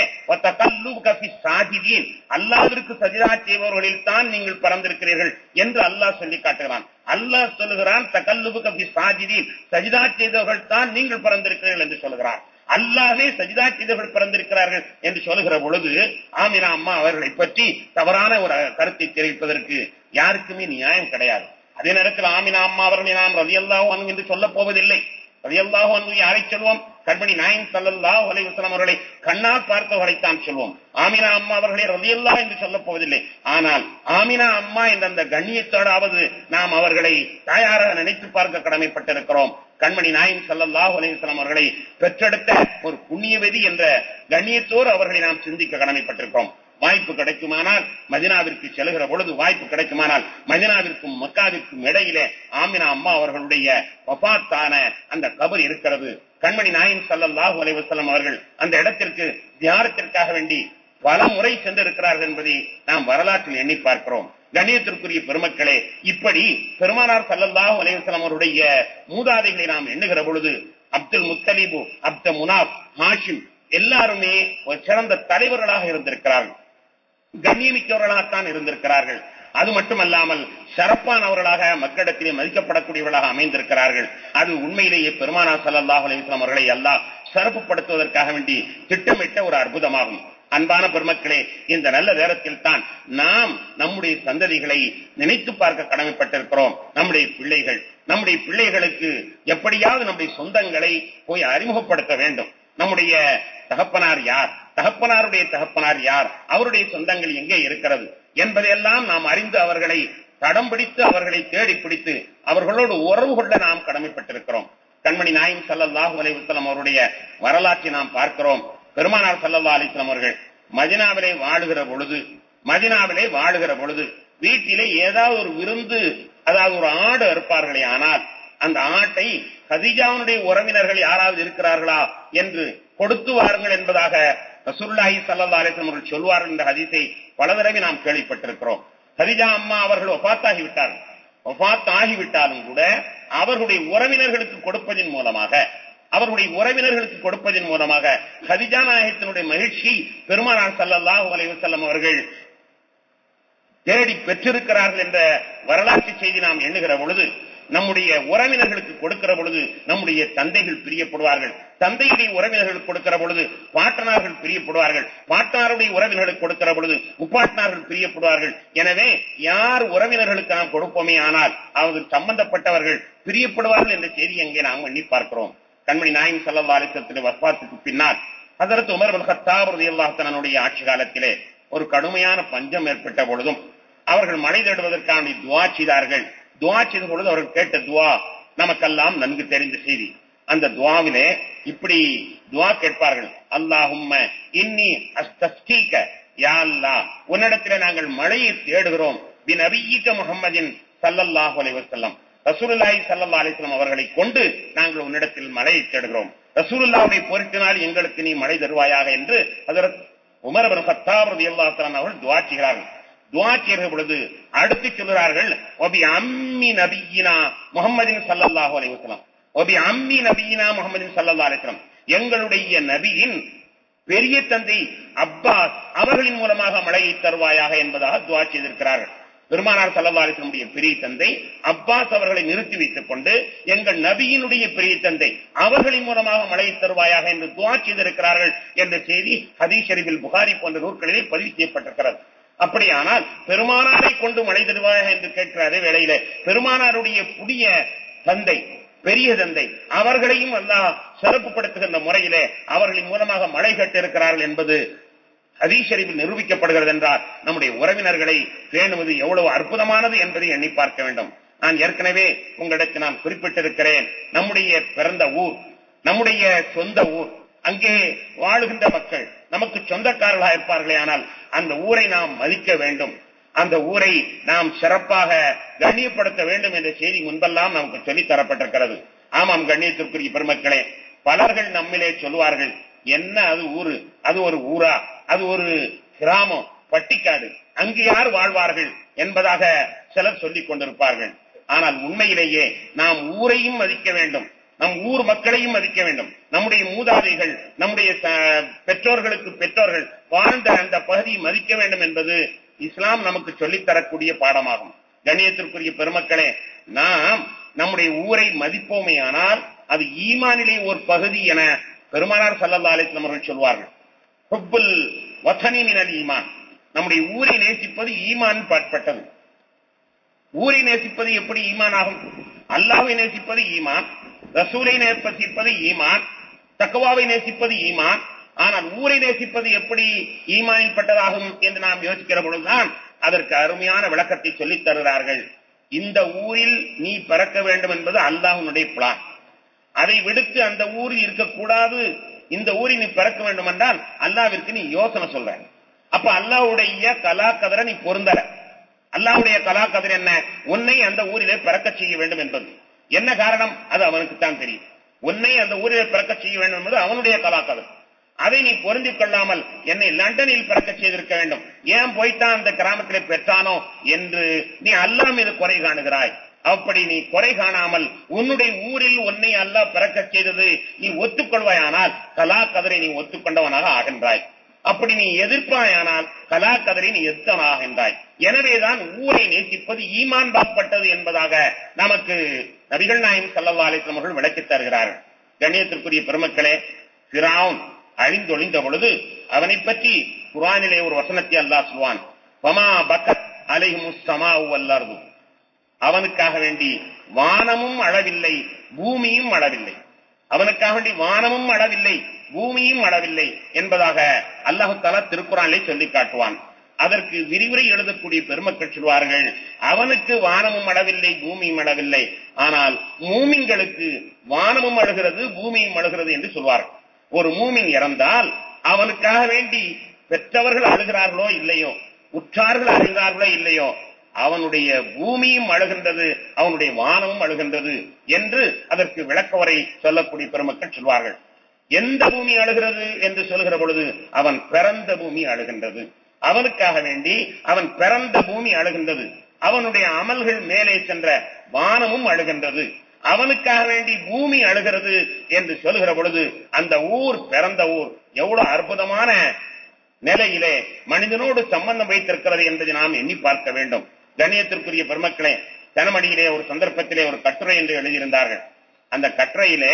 அல்லாஹ்விற்கு சஜிதா செய்பவர்களில் தான் நீங்கள் பறந்திருக்கிறீர்கள் என்று அல்லாஹ் சொல்லி காட்டுகிறான். அல்லாஹ் சொல்லுகிறான், தகல்லுபு கஃபி சாஜிதீன், சஜிதா செய்தவர்கள் தான் நீங்கள் பறந்திருக்கிறீர்கள் என்று சொல்லுகிறான். அல்லாஹ்வே சஜிதா செய்தவர்கள் பிறந்திருக்கிறார்கள் என்று சொல்லுகிற பொழுது ஆமினா அம்மா அவர்களை பற்றி தவறான ஒரு கருத்தை தெரிவிப்பதற்கு யாருக்குமே நியாயம் கிடையாது. அதே நேரத்தில் ஆமினா அம்மா அவர்களை நாம் ரலியல்லாஹு அன்ஹு என்று சொல்ல போவதில்லை. ரலியல்லாஹு அன்ஹு யாரை சொல்வோம்? கண்மணி நாயகம் ஸல்லல்லாஹு அலைஹி வஸல்லம் அவர்களை கண்ணால் பார்த்தவர்களைத்தான் சொல்வோம். ஆமினா அம்மா அவர்களை ரலியல்லாஹு என்று சொல்ல போவதில்லை. ஆனால் ஆமினா அம்மா என்ற அந்த கண்ணியத்தோடாவது நாம் அவர்களை தாயாராக நினைத்து பார்க்க கடமைப்பட்டிருக்கிறோம். கண்மணி நாயகம் ஸல்லல்லாஹு அலைஹி வஸல்லம் அவர்களை பெற்றெடுத்த ஒரு புண்ணியவதி என்ற கண்ணியத்தோடு அவர்களை நாம் சிந்திக்க கடமைப்பட்டிருக்கிறோம். வாய்ப்பு கிடைக்குமானால் மதினாவிற்கு செல்கிற பொழுது வாய்ப்பு கிடைக்குமானால் மதினாவிற்கும் மக்காவிற்கும் இடையிலே ஆமினா அம்மா அவர்களுடைய வஃபாத்தான அந்த கபர் இருக்கிறது. கண்மணி நாயகம் ஸல்லல்லாஹு அலைஹி வஸல்லம் அவர்கள் அந்த இடத்திற்கு தியாரத்திற்காக வேண்டி பல முறை சென்றிருக்கிறார்கள் என்பதை நாம் வரலாற்றில் எண்ணி பார்க்கிறோம். கண்ணியத்திற்குரிய பெருமக்களே, இப்படி பெருமானார் ஸல்லல்லாஹு அலைஹி வஸல்லம் அவருடைய மூதாதைகளை நாம் எண்ணுகிற பொழுது அப்துல் முத்தலிபு, அப்த முனாப், ஹாஷிம் எல்லாருமே ஒரு சிறந்த தலைவர்களாக இருந்திருக்கிறார்கள், கண்ணியமிக்கவர்களாகத்தான் இருந்திருக்கிறார்கள். அது மட்டுமல்லாமல் சிறப்பானவர்களாக மக்களிடத்திலே மதிக்கப்படக்கூடியவர்களாக அமைந்திருக்கிறார்கள். அது உண்மையிலேயே பெருமானார் ஸல்லல்லாஹு அலைஹி வஸல்லம் அவர்களை அல்லாஹ் சிறப்புப்படுத்துவதற்காக வேண்டி திட்டமிட்ட ஒரு அற்புதமாகும். அன்பான பெருமக்களே, இந்த நல்ல நேரத்தில் தான் நாம் நம்முடைய சந்ததிகளை நினைத்து பார்க்க கடமைப்பட்டிருக்கிறோம். நம்முடைய பிள்ளைகள் நம்முடைய பிள்ளைகளுக்கு எப்படியாவது நம்முடைய சொந்தங்களை போய் அறிமுகப்படுத்த வேண்டும். நம்முடைய தகப்பனார் யார், தகப்பனாருடைய தகப்பனார் யார், அவருடைய சொந்தங்கள் எங்கே இருக்கிறது என்பதையெல்லாம் நாம் அறிந்து அவர்களை தடம் பிடித்து அவர்களை தேடி பிடித்து அவர்களோடு உறவு கொள்ள நாம் கடமைப்பட்டிருக்கிறோம். கண்மணி நாயகம் ஸல்லல்லாஹு அலைஹி வஸல்லம் அவருடைய வரலாற்றை நாம் பார்க்கிறோம். பெருமானார் ஸல்லல்லாஹு அலைஹி வஸல்லம் அவர்கள் மதீனாவிலே வாழுகிற பொழுது மதீனாவிலே வாழுகிற பொழுது வீட்டிலே ஏதாவது ஒரு விருந்து, அதாவது ஒரு ஆடு அறுப்பார்களே, ஆனால் அந்த ஆட்டை கதீஜாவுடைய உறவினர்கள் யாராவது இருக்கிறார்களா என்று கொடுத்து வாருங்கள் என்பதாக ரசூலுல்லாஹி ஸல்லல்லாஹு அலைஹி வஸல்லம் அவர்கள் சொல்வார்கள். இந்த ஹதீஸை பல தடவை நாம் கேள்விப்பட்டிருக்கிறோம். கதீஜா அம்மா அவர்கள் வஃபாத்தாகி விட்டார்கள். வஃபாத் ஆகிவிட்டாலும் கூட அவர்களுடைய உறவினர்களுக்கு கொடுப்பதன் மூலமாக அவர்களுடைய உறவினர்களுக்கு கொடுப்பதன் மூலமாக கதீஜா நாயகத்தினுடைய மகிழ்ச்சி பெருமானார் ஸல்லல்லாஹு அலைஹி வஸல்லம் அவர்கள் தேடி பெற்றிருக்கிறார்கள் என்ற வரலாற்று செய்தி நாம் எண்ணுகிற பொழுது, நம்முடைய உறவினர்களுக்கு கொடுக்கிற பொழுது நம்முடைய தந்தைகள் பிரியப்படுவார்கள், தந்தையுடைய உறவினர்களுக்கு கொடுக்கிற பொழுது பாட்டனார்கள் பிரியப்படுவார்கள், பாட்டனாருடைய உறவினர்களுக்கு கொடுக்கிற பொழுது முப்பாட்டனார்கள் பிரியப்படுவார்கள். எனவே யார் உறவினர்களுக்கு நாம் கொடுப்போமே ஆனால் அவர்கள் சம்பந்தப்பட்டவர்கள் பிரியப்படுவார்கள் என்ற செய்தி அங்கே நாம் எண்ணி பார்க்கிறோம். கண்மணி நாயகம் ஸல்லல்லாஹு அலைஹி வஸல்லம் வஃபாத்துக்கு பின்னால் ஹஜ்ரத் உமர் இப்னு கத்தாப் ரலியல்லாஹு தஆலா ஆட்சி காலத்திலே ஒரு கடுமையான பஞ்சம் ஏற்பட்ட பொழுதும் அவர்கள் மழை தேடுவதற்கான துஆ செய்தார்கள். துஆ செய்த பொழுது அவர்கள் கேட்ட துஆ நமக்கெல்லாம் நன்கு தெரிந்த செய்தி. அந்த துஆவிலே இப்படி துஆ கேட்பார்கள், அல்லாஹும்ம இன்னி அஸ்தஸ்கீக, யா அல்லாஹ் உன்னிடத்திலே நாங்கள் மழையை தேடுகிறோம், பி நபியிக முஹம்மதின் ஸல்லல்லாஹு அலைஹி வஸல்லம், ரசூலுல்லாஹி ஸல்லல்லாஹு அலைஹி வஸல்லம் அவர்களை கொண்டு நாங்கள் உன்னிடத்தில் மழையை தேடுகிறோம், ரசூலுல்லாஹ்வுடைய பொருட்டினால் எங்களுக்கு நீ மழை தருவாயாக என்று ஹஜ்ரத் உமர் இப்னு கத்தாப் ரலியல்லாஹு தஆலா அவர்கள் துஆ செய்கிறார்கள். துஆ செய்கிற பொழுது அடுத்து சொல்கிறார்கள், வபி அம்மி நபியினா முஹம்மதின் ஸல்லல்லாஹு அலைஹி வஸல்லம், வபி அம்மி நபியினா முஹம்மதின் ஸல்லல்லாஹு அலைஹி வஸல்லம், எங்களுடைய நபியின் பெரிய தந்தை அப்பாஸ் அவர்களின் மூலமாக மழையை தருவாயாக என்பதாக துஆ செய்திருக்கிறார்கள். பெருமானார் ஸல்லல்லாஹு அலைஹி வஸல்லம் பெரிய தந்தை அப்பாஸ் அவர்களை நிறுத்தி வைத்துக் கொண்டு எங்கள் நபியினுடைய பெரிய தந்தை அவர்களின் மூலமாக மழையை தருவாயாக என்று துஆ செய்திருக்கிறார்கள் என்ற செய்தி ஹதீஸ் ஷரீஃபில் புகாரி போன்ற நூல்களிலே பதிவு செய்யப்பட்டிருக்கிறது. அப்படியானால் பெருமானாரை கொண்டு மழை தருவாயாக என்று கேட்கிற அதே வேளையில பெருமானாருடைய புதிய தந்தை பெரிய தந்தை அவர்களையும் அல்லாஹ் சிறப்புப்படுத்துகின்ற முறையிலே அவர்களின் மூலமாக மழை கேட்டிருக்கிறார்கள் என்பது ஹதீஸ் ஷரீஃபில் நிரூபிக்கப்படுகிறது என்றால் நம்முடைய உறவினர்களை பேணுவது எவ்வளவு அற்புதமானது என்பதை எண்ணி பார்க்க வேண்டும். நான் ஏற்கனவே உங்களுக்கு நான் குறிப்பிட்டிருக்கிறேன், நம்முடைய பிறந்த ஊர், நம்முடைய சொந்த ஊர், அங்கே வாழுகின்ற மக்கள் நமக்கு சொந்தக்காரர்களாக இருப்பார்களே, ஆனால் அந்த ஊரை நாம் மதிக்க வேண்டும், அந்த ஊரை நாம் சிறப்பாக கண்ணியப்படுத்த வேண்டும் என்ற செய்தி முன்பெல்லாம் நமக்கு சொல்லித் தரப்பட்டிருக்கிறது. ஆமாம் கண்ணியத்திற்குரிய பெருமக்களே, பலர்கள் நம்மிலே சொல்வார்கள், என்ன அது ஊரு, அது ஒரு ஊரா, அது ஒரு கிராமம், பட்டிக்காடு, அங்கு யார் வாழ்வார்கள் என்பதாக சிலர் சொல்லிக் கொண்டிருப்பார்கள். ஆனால் உண்மையிலேயே நாம் ஊரையும் மதிக்க வேண்டும், நம் ஊர் மக்களையும் மதிக்க வேண்டும். நம்முடைய மூதாதைகள், நம்முடைய பெற்றோர்களுக்கு பெற்றோர்கள் வாழ்ந்த அந்த பகுதியை மதிக்க வேண்டும் என்பது இஸ்லாம் நமக்கு சொல்லித்தரக்கூடிய பாடமாகும். கண்ணியத்திற்குரிய பெருமக்களே, நாம் நம்முடைய ஊரை மதிப்போமே ஆனால் அது ஈமானிலே ஒரு பகுதி என பெருமானார் ஸல்லல்லாஹு அலைஹி வஸல்லம் அவர்கள் சொல்வார்கள். ஹுப்புல் வதனி மினல் ஈமான், நம்முடைய ஊரை நேசிப்பது ஈமான் பாற்பட்டது. ஊரை நேசிப்பது எப்படி ஈமான் ஆகும்? அல்லாஹ்வை நேசிப்பது ஈமான், ரசூலை நேசிப்பது ஈமான், தக்வாவை நேசிப்பது ஈமான். ஆனால் ஊரை நேசிப்பது எப்படி ஈமானில் பட்டதாகும் என்று நாம் யோசிக்கிற பொழுதுதான் அதற்கு அருமையான விளக்கத்தை சொல்லித் தருகிறார்கள். இந்த ஊரில் நீ பிறக்க வேண்டும் என்பது அல்லாஹ்வுடைய பிளான். அதை விடுத்து அந்த ஊரில் இருக்கக்கூடாது, இந்த ஊரில் நீ பிறக்க வேண்டும் என்றால் அல்லாஹ்விற்கு நீ யோசனை சொல்ற. அப்ப அல்லாஹ்வுடைய கலா கதரை நீ பொருந்தல. அல்லாஹ்வுடைய கலா கதர் என்ன? உன்னை அந்த ஊரிலே பிறக்க செய்ய வேண்டும் என்பது. என்ன காரணம்? அது அவனுக்கு தான் தெரியும். உன்னை அந்த ஊரிலே பிறக்க செய்ய வேண்டும் என்பது அவனுடைய கலா கதர். அதை நீ பொருந்திக் கொள்ளாமல் என்னை லண்டனில் பிறக்க செய்திருக்க வேண்டும், ஏன் போய்த்தான் அந்த கிராமத்திலே பெற்றானோ என்று நீ அல்லாஹ் மீது குறை காணுகிறாய். அப்படி நீ குறை காணாமல் உன்னுடைய ஊரில் உன்னை அல்லாஹ் பிறக்க செய்தது நீ ஒத்துக்கொள்வாயானால் கலா கதரை நீ ஒத்துக்கொண்டவனாக ஆகின்றாய். அப்படி நீ எதிர்ப்பாயானால் கலா கதரை நீ எதிர்த்தவனாகின்றாய். எனவேதான் ஊரை நேசிப்பது ஈமான் பாற்பட்டது என்பதாக நமக்கு நபிகள் நாயகம் ஸல்லல்லாஹு அலைஹி வஸல்லம் அவர்கள் விளக்கித் தருகிறார்கள். கண்ணியத்திற்குரிய பெருமக்களே, ஃபிரௌன் அழிந்தொழிந்த பொழுது அவனை பற்றி குர்ஆனிலே ஒரு வசனத்தை அல்லாஹ் சொல்வான், ஃபமா பக்கத் அலைஹிமுஸ் ஸமாஉ வல் அர்து. அவனுக்காக வேண்டி வானமும் அளவில்லை பூமியும் அளவில்லை. அவனுக்காக வேண்டி வானமும் அளவில்லை பூமியும் அளவில்லை என்பதாக அல்லாஹ் தஆலா திருக்குர்ஆனிலே சொல்லி காட்டுவான். அதற்கு விரிவுரை எழுதக்கூடிய பெருமக்கள் சொல்வார்கள், அவனுக்கு வானமும் அளவில்லை பூமியும் அளவில்லை, ஆனால் மூமின்களுக்கு வானமும் அழுகிறது பூமியும் அழுகிறது என்று சொல்வார்கள். ஒரு மூமின் இறந்தால் அவனுக்காக வேண்டி பெற்றவர்கள் அழுகிறார்களோ இல்லையோ, உற்றார்கள் அழுகிறார்களோ இல்லையோ, அவனுடைய பூமியும் அழுகின்றது அவனுடைய வானமும் அழுகின்றது என்று அதற்கு விளக்கவரை சொல்லக்கூடிய பெருமக்கள் சொல்வார்கள். எந்த பூமி அழுகிறது என்று சொல்கிற பொழுது அவன் பிறந்த பூமி அழுகின்றது. அவனுக்காக வேண்டி அவன் பிறந்த பூமி அழுகின்றது. அவனுடைய அமல்கள் மேலே சென்ற வானமும் அழுகின்றது. அவனுக்காக வேண்டி பூமி அழுகிறது என்று சொல்கிற பொழுது அந்த ஊர் பிறந்த ஊர் எவ்வளவு அற்புதமான நிலையிலே மனிதனோடு சம்பந்தம் வைத்திருக்கிறது என்பதை நாம் எண்ணி பார்க்க வேண்டும். கண்ணியத்திற்குரிய பெருமக்களே, தனமடியிலே ஒரு சந்தர்ப்பத்திலே ஒரு கட்டுரை என்று எழுதியிருந்தார்கள். அந்த கட்டுரையிலே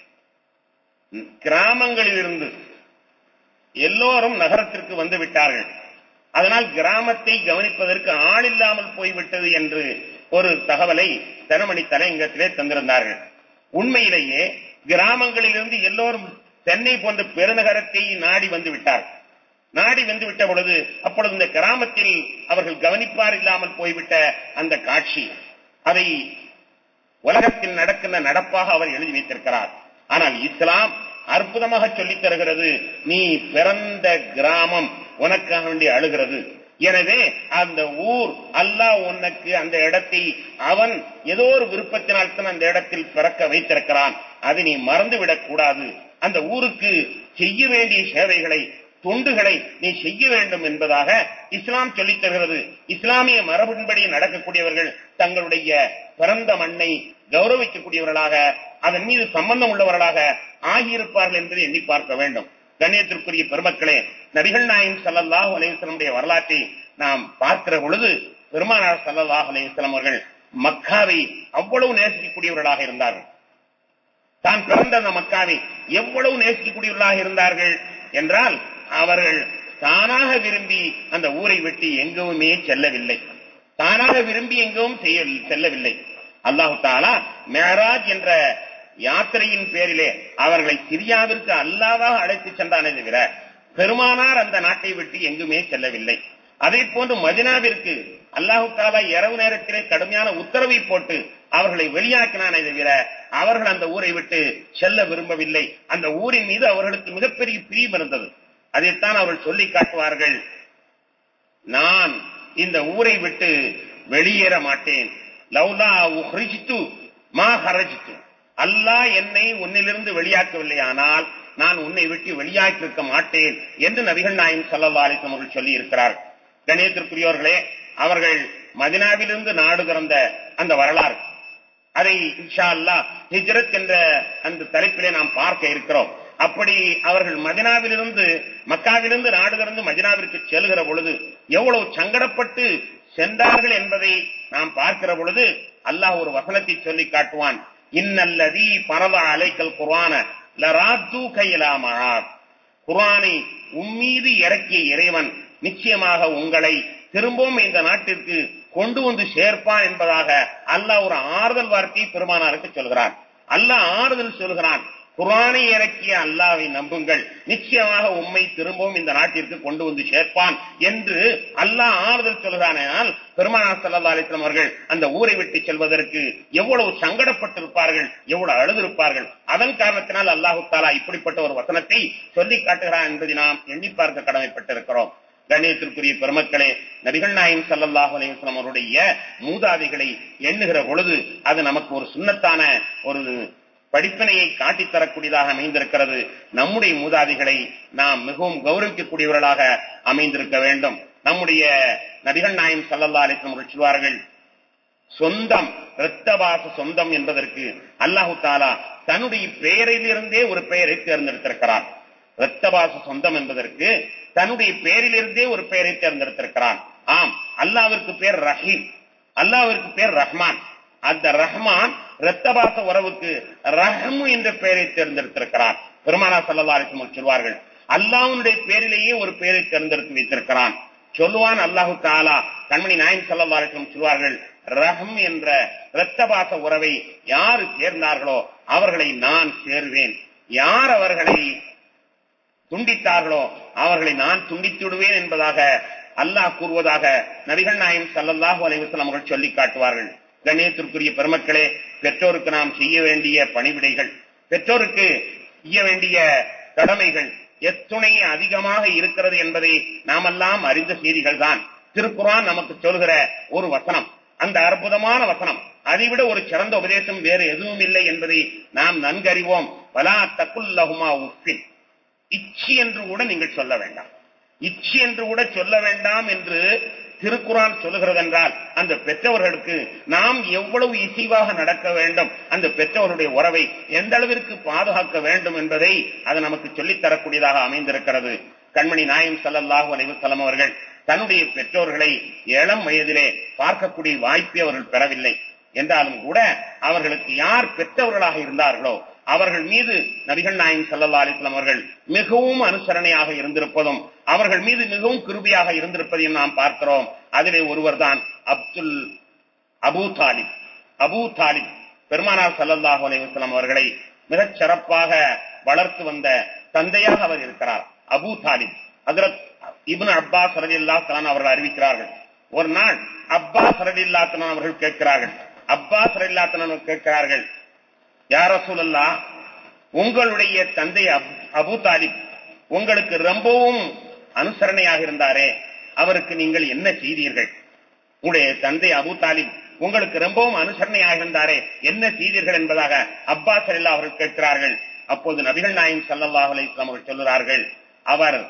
கிராமங்களில் இருந்து எல்லோரும் நகரத்திற்கு வந்து விட்டார்கள், அதனால் கிராமத்தை கவனிப்பதற்கு ஆள் இல்லாமல் போய்விட்டது என்று ஒரு தகவலை தனமணி தலையங்கத்திலே தந்திருந்தார்கள். உண்மையிலேயே கிராமங்களில் இருந்து எல்லோரும் சென்னை போன்ற பெருநகரத்தை நாடி வந்து விட்டார்கள். நாடி வந்து விட்ட பொழுது அப்பொழுது இந்த கிராமத்தில் அவர்கள் கவனிப்பார் இல்லாமல் போய்விட்ட அந்த காட்சி, அதை உலகத்தில் நடக்கின்ற நடப்பாக அவர் எழுதி வைத்திருக்கிறார். ஆனால் இஸ்லாம் அற்புதமாக சொல்லித் தருகிறது, நீ பிறந்த கிராமம் உனக்காக வேண்டி அழுகிறது. எனவே அந்த ஊர் அல்லாஹ் உனக்கு அந்த இடத்தை அவன் ஏதோ ஒரு விருப்பத்தினால் தான் அந்த இடத்தில் பிறக்க வைத்திருக்கிறான், அதை நீ மறந்துவிடக் கூடாது. அந்த ஊருக்கு செய்ய வேண்டிய சேவைகளை தொண்டுகளை நீ செய்ய வேண்டும் என்பதாக இஸ்லாம் சொல்லித் தருகிறது. இஸ்லாமிய மரபின்படி நடக்கக்கூடியவர்கள் தங்களுடைய பிறந்த மண்ணை கௌரவிக்கக்கூடியவர்களாக அதன் மீது சம்பந்தம் உள்ளவர்களாக ஆகியிருப்பார்கள் என்பதை எண்ணி பார்க்க வேண்டும். கண்ணியத்திற்குரிய பெருமக்களே, நபிகள் நாயகம் ஸல்லல்லாஹு அலைஹி வஸல்லம் வரலாற்றை நாம் பார்க்கிற பொழுது பெருமானார் ஸல்லல்லாஹு அலைஹி வஸல்லம் அவர்கள் மக்காவை அவ்வளவு நேசிக்கக்கூடியவர்களாக இருந்தார்கள். தான் பிறந்த அந்த மக்காவை எவ்வளவு நேசிக்கக்கூடியவர்களாக இருந்தார்கள் என்றால் அவர்கள் தானாக விரும்பி அந்த ஊரை விட்டு எங்குமே செல்லவில்லை. தானாக விரும்பி எங்கும் செல்லவில்லை. அல்லாஹு தஆலா மேராஜ் என்ற யாத்திரையின் பேரிலே அவர்களை சிரியாவிற்கு அல்லாஹ்வாக அழைத்து சென்றானே தவிர பெருமானார் அந்த நாட்டை விட்டு எங்குமே செல்லவில்லை. அதே போன்று மதீனாவிற்கு அல்லாஹு தஆலா இரவு நேரத்திலே கடுமையான உத்தரவை போட்டு அவர்களை வெளியாக்கினானே தவிர அவர்கள் அந்த ஊரை விட்டு செல்ல விரும்பவில்லை. அந்த ஊரின் மீது அவர்களுக்கு மிகப்பெரிய பிரியம் இருந்தது. அதைத்தான் அவர்கள் சொல்லி காட்டுவார்கள், நான் இந்த ஊரை விட்டு வெளியேற மாட்டேன். லவ்லா உஹ்ரிஜ்து மா ஹரஜ்து. அல்லாஹ் என்னை உன்னிலிருந்து வெளியாக்கவில்லையானால் நான் உன்னை விட்டு வெளியாக்கி இருக்க மாட்டேன் என்று நபிகள் நாயகம் ஸல்லல்லாஹு அலைஹி வஸல்லம் அவர்கள் சொல்லி இருக்கிறார். கண்ணியத்திற்குரியவர்களே, அவர்கள் மதீனாவிலிருந்து நாடு கடந்த அந்த வரலாறு, அதை இன்ஷா அல்லாஹ் ஹிஜ்ரத் என்ற அந்த தலைப்பிலே நாம் பார்க்க இருக்கிறோம். அப்படி அவர்கள் மதீனாவிலிருந்து மக்காவிலிருந்து நாடு கடந்து மதீனாவிற்கு செல்கிற பொழுது எவ்வளவு சங்கடப்பட்டு சென்றார்கள் என்பதை நாம் பார்க்கிற பொழுது அல்லாஹ் ஒரு வசனத்தை சொல்லி காட்டுவான், இன்னல்லதீ பரத அலைக்கல் குர்ஆன லராத்தூக இலா மஆத். குர்ஆனை உம்மீது இறக்கிய இறைவன் நிச்சயமாக உங்களை திரும்பவும் இந்த நாட்டிற்கு கொண்டு வந்து சேர்ப்பான் என்பதாக அல்லாஹ் ஒரு ஆறுதல் வார்த்தையை பெருமானாருக்கு சொல்கிறான். அல்லாஹ் ஆறுதல் சொல்கிறான், குர்ஆனை இறக்கிய அல்லாஹ்வை நம்புங்கள், நிச்சயமாக உம்மை திரும்பவும் இந்த நாட்டிற்கு கொண்டு வந்து சேர்ப்பான் என்று அல்லாஹ் ஆறுதல் சொல்கிறானால் பெருமானார் ஸல்லல்லாஹு அலைஹி வஸல்லம் அவர்கள் அந்த ஊரை விட்டு செல்வதற்கு எவ்வளவு சங்கடப்பட்டிருப்பார்கள், எவ்வளவு அழுதிருப்பார்கள். அதன் காரணத்தினால் அல்லாஹு தஆலா இப்படிப்பட்ட ஒரு வசனத்தை சொல்லி காட்டுகிறான் என்பதை நாம் எண்ணி பார்க்க கடமைப்பட்டிருக்கிறோம். கண்ணியத்திற்குரிய பெருமக்களே, நபிகள் நாயகம் ஸல்லல்லாஹு அலைஹி வஸல்லம் அவருடைய மூதாதைகளை எண்ணுகிற பொழுது அது நமக்கு ஒரு சுன்னத்தான ஒரு படிப்பினையை காட்டித்தரக்கூடியதாக அமைந்திருக்கிறது. நம்முடைய மூதாதைகளை நாம் மிகவும் கௌரவிக்கக்கூடியவர்களாக அமைந்திருக்க வேண்டும். நம்முடைய நபிகள் நாயகம் ஸல்லல்லாஹு அலைஹி வஸல்லம் அவர்கள் சொல்வார்கள், சொந்தம் இரத்தபாச சொந்தம் என்பதற்கு அல்லாஹு தாலா தன்னுடைய பெயரிலிருந்தே ஒரு பெயரை தேர்ந்தெடுத்திருக்கிறார். இரத்தபாச சொந்தம் என்பதற்கு தன்னுடைய பெயரிலிருந்தே ஒரு பெயரை தேர்ந்தெடுத்திருக்கிறான். ஆம், அல்லாஹ்விற்கு பேர் ரஹீம், அல்லாஹ்விற்கு பேர் ரஹ்மான். அந்த ரஹ்மான் இரத்தபாச உறவுக்கு ரஹ்மு என்ற பெயரை தேர்ந்தெடுத்திருக்கிறார். பெருமானார் ஸல்லல்லாஹு அலைஹி வஸல்லம் சொல்வார்கள், அல்லாஹ்வுடைய பெயரிலேயே ஒரு பெயரை தேர்ந்தெடுத்து வைத்திருக்கிறான். சொல்லுவான் அல்லாஹு தாலா, கண்மணி நாயகம் ஸல்லல்லாஹு அலைஹி வஸல்லம் சொல்வார்கள், ரஹம் என்ற இரத்தபாச உறவை யாரு சேர்ந்தார்களோ அவர்களை நான் சேர்வேன், யார் அவர்களை துண்டித்தார்களோ அவர்களை நான் துண்டித்து விடுவேன் என்பதாக அல்லாஹ் கூறுவதாக நபிகள் நாயகம் ஸல்லல்லாஹு அலைஹி வஸல்லம் அவர்கள் சொல்லி காட்டுவார்கள். கண்ணியத்திற்குரிய பெருமக்களே, பெற்றோருக்கு நாம் செய்ய வேண்டிய பணிவிடைகள், பெற்றோருக்கு செய்ய வேண்டிய கடமைகள் எத்துணை அதிகமாக இருக்கிறது என்பதை நாமெல்லாம் அறிந்த செய்திகள் தான். திருக்குர்ஆன் நமக்கு சொல்கிற ஒரு வசனம், அந்த அற்புதமான வசனம், அதைவிட ஒரு சிறந்த உபதேசம் வேறு எதுவும் இல்லை என்பதை நாம் நன்கறிவோம். வலா தகுல்லஹுமா உஃபின், இச்சி என்று கூட நீங்கள் சொல்ல வேண்டாம், இச்சி என்று கூட சொல்ல வேண்டாம் என்று திருக்குர்ஆன் சொல்லுகிறது என்றால் அந்த பெற்றவர்களுக்கு நாம் எவ்வளவு இசைவாக நடக்க வேண்டும், அந்த பெற்றவருடைய உறவை எந்த அளவிற்கு பாதுகாக்க வேண்டும் என்பதை அது நமக்கு சொல்லித் தரக்கூடியதாக அமைந்திருக்கிறது. கண்மணி நாயகம் ஸல்லல்லாஹு அலைஹி வஸல்லம் அவர்கள் தன்னுடைய பெற்றோர்களை இளம் வயதிலே பார்க்கக்கூடிய வாய்ப்பை அவர்கள் பெறவில்லை என்றாலும் கூட அவர்களுக்கு யார் பெற்றவர்களாக இருந்தார்களோ அவர்கள் மீது நபிகள் நாயகம் ஸல்லல்லாஹு அலைஹி வஸல்லம் அவர்கள் மிகவும் அனுசரணையாக இருந்திருப்பதும் அவர்கள் மீது மிகவும் கிருபையாக இருந்திருப்பதையும் நாம் பார்க்கிறோம். அதிலே ஒருவர் தான் Abdul Abu Talib. Abu Talib பெருமானார் ஸல்லல்லாஹு அலைஹி வஸல்லம் அவர்களை மிகச் சிறப்பாக வளர்த்து வந்த தந்தையாக அவர் இருக்கிறார். அபூ தாலிப் ஹஜ்ரத் இப்னு அப்பாஸ் ரலியல்லாஹு தஆலா அவர்கள் அறிவிக்கிறார்கள், ஒரு நாள் அப்பாஸ் ரலியல்லாஹு தஆலா அவர்கள் கேட்கிறார்கள், அப்பாஸ் ரலியல்லாஹு தஆலா கேட்கிறார்கள், யா ரசூலல்லாஹ், உங்களுடைய தந்தை அபூ தாலிப் உங்களுக்கு ரொம்பவும் அனுசரணையாக இருந்தாரே, அவருக்கு நீங்கள் என்ன செய்தீர்கள்? உங்களுடைய தந்தை அபூ தாலிப் உங்களுக்கு ரொம்பவும் அனுசரணையாக இருந்தாரே, என்ன செய்தீர்கள் என்பதாக அப்பாஸ் ரலியல்லாஹு அவர்கள் கேட்கிறார்கள். அப்போது நபிகள் நாயகம் ஸல்லல்லாஹு அலைஹி வஸல்லம் அவர்கள் சொல்கிறார்கள், அவர்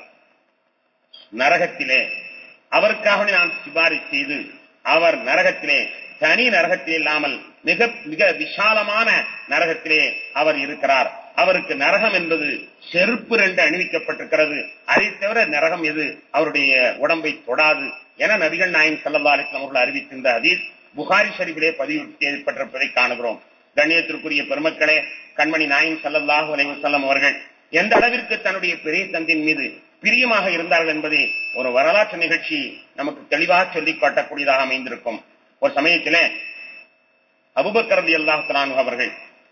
நரகத்திலே, அவருக்காக நான் சிபாரிசு செய்து அவர் நரகத்திலே, தனி நரகத்தில் இல்லாமல் மிக மிக விசாலமான நரகத்திலே அவர் இருக்கிறார். அவருக்கு நரகம் என்பது செருப்பு ரெண்டு அணிவிக்கப்பட்டிருக்கிறது, அதை தவிர நரகம் எது அவருடைய உடம்பை தொடாது என நபிகள் நாயகம் ஸல்லல்லாஹு அலைஹி வஸல்லம் அவர்கள் அறிவித்திருந்த ஹதீஸ் புகாரி ஷரீஃபிலே பதிவு செய்யப்பட்டிருப்பதை காணுகிறோம். கண்ணியத்திற்குரிய பெருமக்களே, கண்மணி நாயகம் ஸல்லல்லாஹு அலைஹி வஸல்லம் அவர்கள் எந்த அளவிற்கு தன்னுடைய பெரிய தந்தையின் மீது பிரியமாக இருந்தார்கள் என்பதை ஒரு வரலாற்று நிகழ்ச்சி நமக்கு தெளிவாக சொல்லிக் காட்டக்கூடியதாக அமைந்திருக்கும். ஒரு சமயத்திலே அபூபக்கர் ரலியல்லாஹு தஆலா அவர்கள்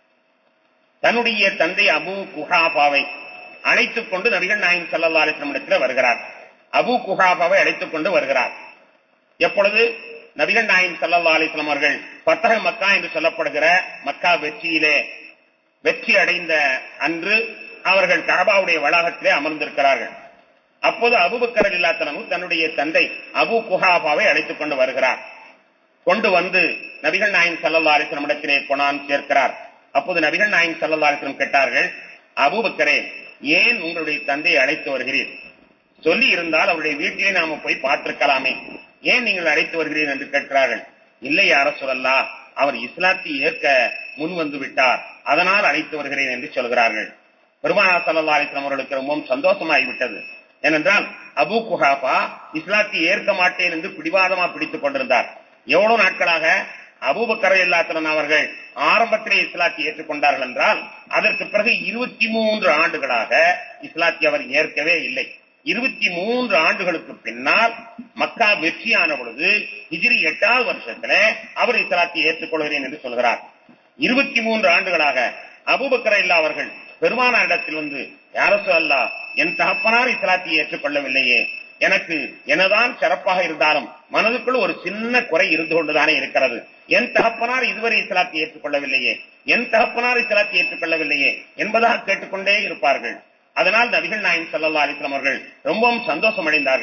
தன்னுடைய தந்தை அபூ குஹாஃபாவை அழைத்துக் கொண்டு நபிகள் நாயகம் ஸல்லல்லாஹு அலைஹி வஸல்லம் இடத்தில் வருகிறார். அபூ குஹாஃபாவை அழைத்துக் கொண்டு வருகிறார். எப்பொழுது நபிகள் நாயகம் ஸல்லல்லாஹு அலைஹி வஸல்லம் அவர்கள் ஃபத்ஹ மக்கா என்று சொல்லப்படுகிற மக்கா வெற்றியிலே வெற்றி அடைந்த அன்று அவர்கள் கஅபாவுடைய வளாகத்திலே அமர்ந்திருக்கிறார்கள். அப்போது அபூபக்கர் ரலியல்லாஹு தஆலா தன்னுடைய தந்தை அபூ குஹாஃபாவை அழைத்துக் கொண்டு வருகிறார். கொண்டு வந்து நபிகள் நாயகம் ஸல்லல்லாஹு அலைஹி வஸல்லம் இடத்திலே கொண்டான் சேர்க்கிறார். அப்போது நபிகள் நாயகம் ஸல்லல்லாஹு அலைஹி வஸல்லம் கேட்டார்கள், அபூபக்கரே, ஏன் உங்களுடைய தந்தையை அழைத்து வருகிறீர்? சொல்லி இருந்தால் அவருடைய வீட்டிலே நாம போய் பார்த்திருக்கலாமே, ஏன் நீங்கள் அழைத்து வருகிறீர்கள் என்று கேட்கிறார்கள். இல்லை யா ரசூலல்லாஹ், அவர் இஸ்லாத்தை ஏற்க முன் வந்து விட்டார், அதனால் அழைத்து வருகிறேன் என்று சொல்கிறார்கள். பெருமானார் ஸல்லல்லாஹு அலைஹி வஸல்லம் அவர்களுக்கு ரொம்பவும் சந்தோஷமாகிவிட்டது. ஏனென்றால் அபூ குஹாஃபா இஸ்லாத்தை ஏற்க மாட்டேன் என்று பிடிவாதமா பிடித்துக் கொண்டிருந்தார். எவ்வளவு நாட்களாக அபூபக்கர் ரலியல்லாஹு தஆலா அவர்கள் ஆரம்பத்திலே இஸ்லாத்தை ஏற்றுக்கொண்டார்கள் என்றால் அதற்கு பிறகு இருபத்தி மூன்று ஆண்டுகளாக இஸ்லாத்தை அவர் ஏற்கவே இல்லை. இருபத்தி மூன்று ஆண்டுகளுக்கு பின்னால் மக்கா வெற்றியான பொழுது ஹிஜ்ரி எட்டாவது வருஷத்துல அவர் இஸ்லாத்தை ஏற்றுக்கொள்கிறேன் என்று சொல்கிறார். இருபத்தி மூன்று ஆண்டுகளாக அபூபக்கர் ரலியல்லாஹு அவர்கள் பெருமானாரிடத்தில் வந்து, யா ரசூலல்லாஹ், என் தகப்பனார் இஸ்லாத்தை ஏற்றுக்கொள்ளவில்லையே, எனக்கு என்னதான் சிறப்பாக இருந்தாலும் மனதுக்குள் ஒரு சின்ன குறை இருந்து கொண்டுதானே இருக்கிறது, என் தகப்பனார் இதுவரை இஸ்லாத்தை ஏற்றுக்கொள்ளவில்லையே, என் தகப்பனார் இஸ்லாத்தை ஏற்றுக்கொள்ளவில்லையே என்பதாக கேட்டுக்கொண்டே இருப்பார்கள். அதனால் நபிகள் நாயகம் ஸல்லல்லாஹு அலைஹி வஸல்லம் அவர்கள் ரொம்பவும் சந்தோஷம் அடைந்தார்கள்.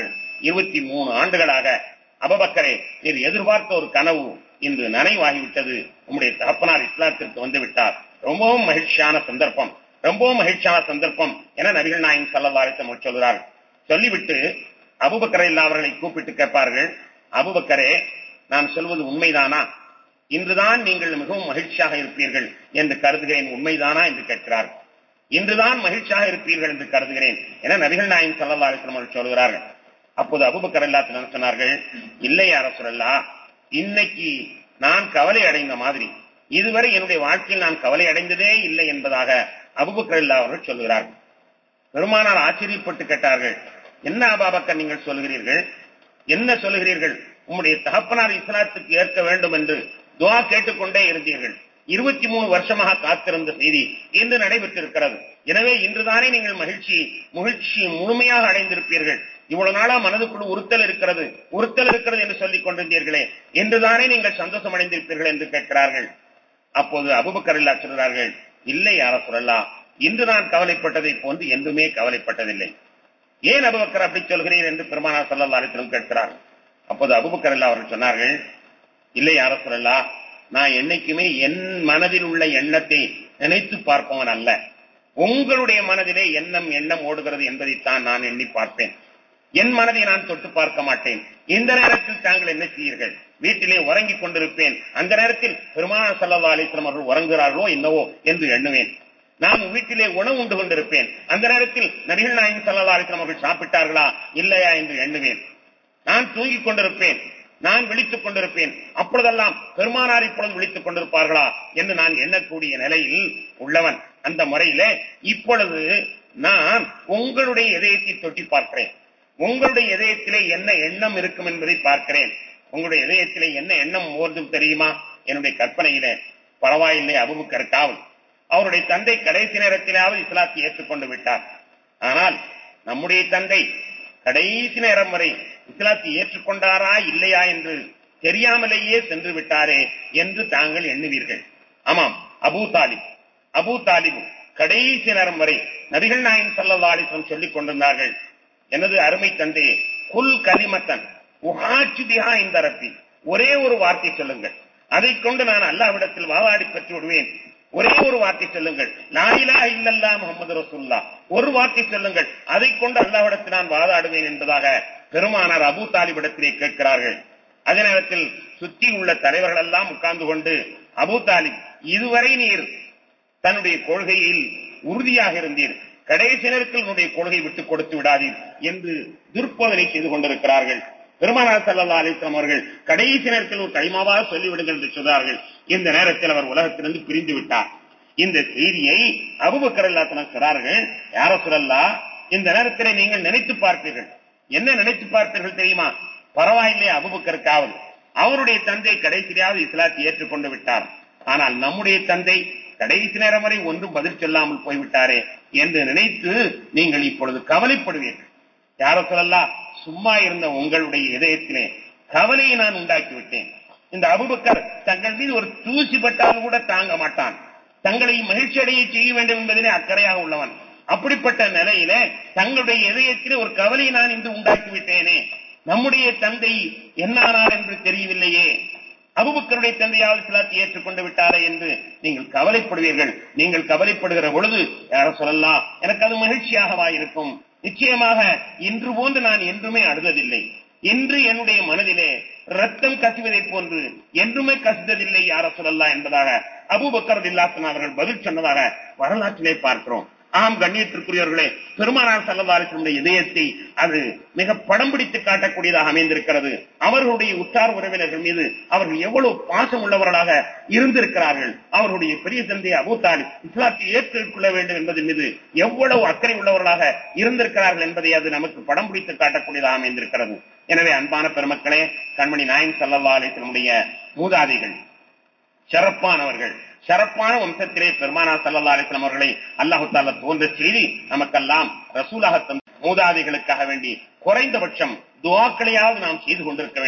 இருபத்தி மூணு ஆண்டுகளாக அபூபக்கரே, நீர் எதிர்பார்த்த ஒரு கனவு இன்று நனைவாகிவிட்டது. உம்முடைய தகப்பனார் இஸ்லாத்திற்கு வந்து விட்டார். ரொம்பவும் மகிழ்ச்சியான சந்தர்ப்பம், ரொம்பவும் மகிழ்ச்சியான சந்தர்ப்பம் என நபிகள் நாயகம் ஸல்லல்லாஹு அலைஹி வஸல்லம் சொல்கிறார்கள். சொல்லிவிட்டு அபூபக்கர் அவர்களை கூப்பிட்டு கேட்பார்கள், அபூபக்கரே, நான் சொல்வது உண்மைதானா? இன்றுதான் நீங்கள் மிகவும் மகிழ்ச்சியாக இருப்பீர்கள் என்று கருதுகிறேன், உண்மைதானா என்று கேட்கிறார்கள். இன்றுதான் மகிழ்ச்சியாக இருப்பீர்கள் என்று கருதுகிறேன் என நபிகள் நாயகம் ஸல்லல்லாஹு அலைஹி வஸல்லம் சொல்கிறார்கள். அப்போது அபூபக்கர் ரலியல்லாஹு சொன்னார்கள், இல்லை யா ரசூலல்லாஹ், இன்னைக்கு நான் கவலை அடைந்த மாதிரி இதுவரை என்னுடைய வாழ்க்கையில் நான் கவலை அடைந்ததே இல்லை என்பதாக அபூபக்கர் ரலியல்லாஹு அவர்கள் சொல்கிறார்கள். பெருமானார் ஆச்சரியப்பட்டு கேட்டார்கள், என்ன அபூபக்கர் நீங்கள் சொல்கிறீர்கள்? என்ன சொல்கிறீர்கள்? உம்முடைய தகப்பனார் இஸ்லாத்துக்கு ஏற்க வேண்டும் என்று துஆ கேட்டுக்கொண்டே இருந்தீர்கள். இருபத்தி மூணு வருஷமாக காத்திருந்த செய்தி இன்று நடைபெற்றிருக்கிறது. எனவே இன்றுதானே நீங்கள் மகிழ்ச்சி மகிழ்ச்சி முழுமையாக அடைந்திருப்பீர்கள். இவ்வளவு நாளா மனதுக்குள் உறுத்தல் இருக்கிறது உறுத்தல் இருக்கிறது என்று சொல்லிக் கொண்டிருந்தீர்களே, இன்றுதானே நீங்கள் சந்தோஷம் அடைந்திருப்பீர்கள் என்று கேட்கிறார்கள். அப்போது அபூபக்கர் ரலியல்லாஹு சொல்கிறார்கள், இல்லை யா ரசூலல்லாஹ், இன்று நான் கவலைப்பட்டதை போன்று என்றுமே கவலைப்பட்டதில்லை. ஏன் அபூபக்கர் அப்படி சொல்கிறீர் என்று பெருமானார் ஸல்லல்லாஹு அலைஹி வஸல்லம் கேட்கிறார்கள். அப்போது அபூபக்கர் ரலியல்லாஹு அவர்கள் சொன்னார்கள், இல்லை யா ரசூலல்லாஹ், நான் என்னைக்குமே என் மனதில் உள்ள எண்ணத்தை நினைத்து பார்ப்பவன் அல்ல. உங்களுடைய மனதிலே எண்ணம் எண்ணம் ஓடுகிறது என்பதைத்தான் நான் எண்ணி பார்ப்பேன். என் மனதை நான் தொட்டு பார்க்க மாட்டேன். இந்த நேரத்தில் தாங்கள் என்ன செய்வீர்கள்? வீட்டிலே உறங்கிக் கொண்டிருப்பேன். அந்த நேரத்தில் பெருமானார் ஸல்லல்லாஹு அலைஹி வஸல்லம் அவர்கள் உறங்குகிறார்களோ என்னவோ என்று எண்ணுவேன். நான் வீட்டிலே உணவு உண்டு கொண்டிருப்பேன். அந்த நேரத்தில் நபிகள் நாயகம் ஸல்லல்லாஹு அலைஹி வஸல்லம் அவர்கள் சாப்பிட்டார்களா இல்லையா என்று எண்ணுவேன். நான் தூங்கிக் கொண்டிருப்பேன், நான் விழித்துக் கொண்டிருப்பேன். அப்பொழுதெல்லாம் பெருமானார் இப்பொழுது விழித்துக் கொண்டிருப்பார்களா என்று நான் எண்ணக்கூடிய நிலையில் உள்ளவன். அந்த முறையிலே இப்பொழுது நான் உங்களுடைய இதயத்தை தொட்டி பார்க்கிறேன். உங்களுடைய இதயத்திலே என்ன எண்ணம் இருக்கும் என்பதை பார்க்கிறேன். உங்களுடைய இதயத்திலே என்ன எண்ணம் ஓர்ந்தும் தெரியுமா? என்னுடைய கற்பனையிலே பரவாயில்லை, அபூபக்கர் காவல், அவருடைய தந்தை கடைசி நேரத்திலாவது இஸ்லாத்தை ஏற்றுக்கொண்டு விட்டார். ஆனால் நம்முடைய தந்தை கடைசி நேரம் வரை இஸ்லாத்தை ஏற்றுக்கொண்டாரா இல்லையா என்று தெரியாமலேயே சென்று விட்டாரே என்று தாங்கள் எண்ணுவீர்கள். ஆமாம், அபூ தாலிப் அபூ தாலிப் கடைசி நேரம் வரை நபிகள் நாயகம் ஸல்லல்லாஹு அலைஹி வஸல்லம் சொல்லிக் கொண்டிருந்தார்கள், எனது அருமை தந்தையே, குல் கலிமத்தன் உஹாஜு பிஹா இன்த ரப்பி, ஒரே ஒரு வார்த்தை சொல்லுங்கள், அதை கொண்டு நான் அல்லாஹ்விடத்தில் வாதாடி பெற்று விடுவேன். ஒரே ஒரு வார்த்தை சொல்லுங்கள், லா இலாஹ இல்லல்லாஹ் முஹம்மது ரசூலுல்லாஹ், ஒரு வார்த்தை சொல்லுங்கள், அதை கொண்டு அல்லாஹ்விடத்தில் நான் வாதாடுவேன் என்பதாக பெருமானார் அபூ தாலிபிடத்திலே கேட்கிறார்கள். அதே நேரத்தில் சுற்றி உள்ள தலைவர்கள் எல்லாம் உட்கார்ந்து கொண்டு, அபூ தாலிப், இதுவரை நீர் தன்னுடைய கொள்கையில் உறுதியாக இருந்தீர், கடைசி நேரத்தில் உன்னுடைய கொள்கை விட்டுக் கொடுத்து விடாதீர் என்று துர்போதனை செய்து கொண்டிருக்கிறார்கள். பெருமானார் ஸல்லல்லாஹு அலைஹி வஸல்லம் அவர்கள் கடைசி நேரத்தில் ஒரு கைமாவாக சொல்லிவிடுங்கள் என்று சொன்னார்கள். இந்த நேரத்தில் அவர் உலகத்திலிருந்து பிரிந்து விட்டார். இந்த செய்தியை அபூபக்கர் ரலியல்லாஹு அன்ஹு சொன்னார்கள், யா ரசூலல்லாஹ், இந்த நேரத்திலே நீங்கள் நினைத்து பார்ப்பீர்கள். என்ன நினைத்து பார்ப்பீர்கள் தெரியுமா? பரவாயில்லை, அபூபக்கர் காவல், அவருடைய தந்தை கடைசியாவது இஸ்லாத்தை ஏற்றுக்கொண்டு விட்டார். ஆனால் நம்முடைய தந்தை கடைசி நேரம் வரை ஒன்றும் பதில் சொல்லாமல் போய்விட்டாரே என்று நினைத்து நீங்கள் இப்பொழுது கவலைப்படுவீர்கள். யார சொல்லலாம், சும்மா இருந்த உங்களுடைய இதயத்திலே கவலையை நான் உண்டாக்கி விட்டேன். இந்த அபூபக்கர் தங்கள் மீது ஒரு தூசி பட்டால் கூட தாங்க மாட்டான். தங்களை மகிழ்ச்சி அடைய செய்ய வேண்டும் என்பதிலே அக்கறையாக உள்ளவன். அப்படிப்பட்ட நிலையிலே தங்களுடைய இதயத்திலே ஒரு கவலையை நான் இன்று உண்டாக்கி விட்டேனே, நம்முடைய தந்தை என்னானார் என்று தெரியவில்லையே, அபூபக்கருடைய தந்தையாவது இஸ்லாத்தை ஏற்றுக்கொண்டு விட்டாரே என்று நீங்கள் கவலைப்படுவீர்கள். நீங்கள் கவலைப்படுகிற பொழுது யார சொல்லலாம், எனக்கு அது மகிழ்ச்சியாகவா இருக்கும். நிச்சயமாக இன்று போன்று நான் என்றுமே அழுததில்லை. இன்று என்னுடைய மனதிலே ரத்தம் கசிவதை போன்று என்றுமே கசிந்ததில்லை யார சொல்லலாம் என்பதாக அபூபக்கர் ரலியல்லாஹு அன்ஹு அவர்கள் பதில் சொன்னதாக வரலாற்றிலே பார்க்கிறோம். ஆம் கண்ணியத்திற்குரியவர்களே, பெருமானார் ஸல்லல்லாஹு அலைஹி வஸல்லம் இதயத்தை அது மிக படம் பிடித்து காட்டக்கூடியதாக அமைந்திருக்கிறது. அவர்களுடைய உற்றார் உறவினர்கள் மீது அவர்கள் எவ்வளவு பாசம் உள்ளவர்களாக இருந்திருக்கிறார்கள். அவர்களுடைய பெரிய தந்தை அபூ தாலிப் இஸ்லாத்தை ஏற்றுக்கொள்ள வேண்டும் என்பதன் மீது எவ்வளவு அக்கறை உள்ளவர்களாக இருந்திருக்கிறார்கள் என்பதை அது நமக்கு படம் பிடித்து காட்டக்கூடியதாக அமைந்திருக்கிறது. எனவே அன்பான பெருமக்களே, கண்மணி நாயகம் ஸல்லல்லாஹு அலைஹி வஸல்லம் மூதாதைகள் சிறப்பானவர்கள், சிறப்பான வம்சத்திலே பெருமானார் ஸல்லல்லாஹு அலைஹி வஸல்லம் அவர்களை அல்லாஹ் தஆலா தோன்ற செய்தி நமக்கெல்லாம் ரசூலாக தந்த மூதாதைகளுக்காக வேண்டி குறைந்தபட்சம் துஆக்களையாவது நாம் செய்து கொண்டிருக்க வேண்டும்.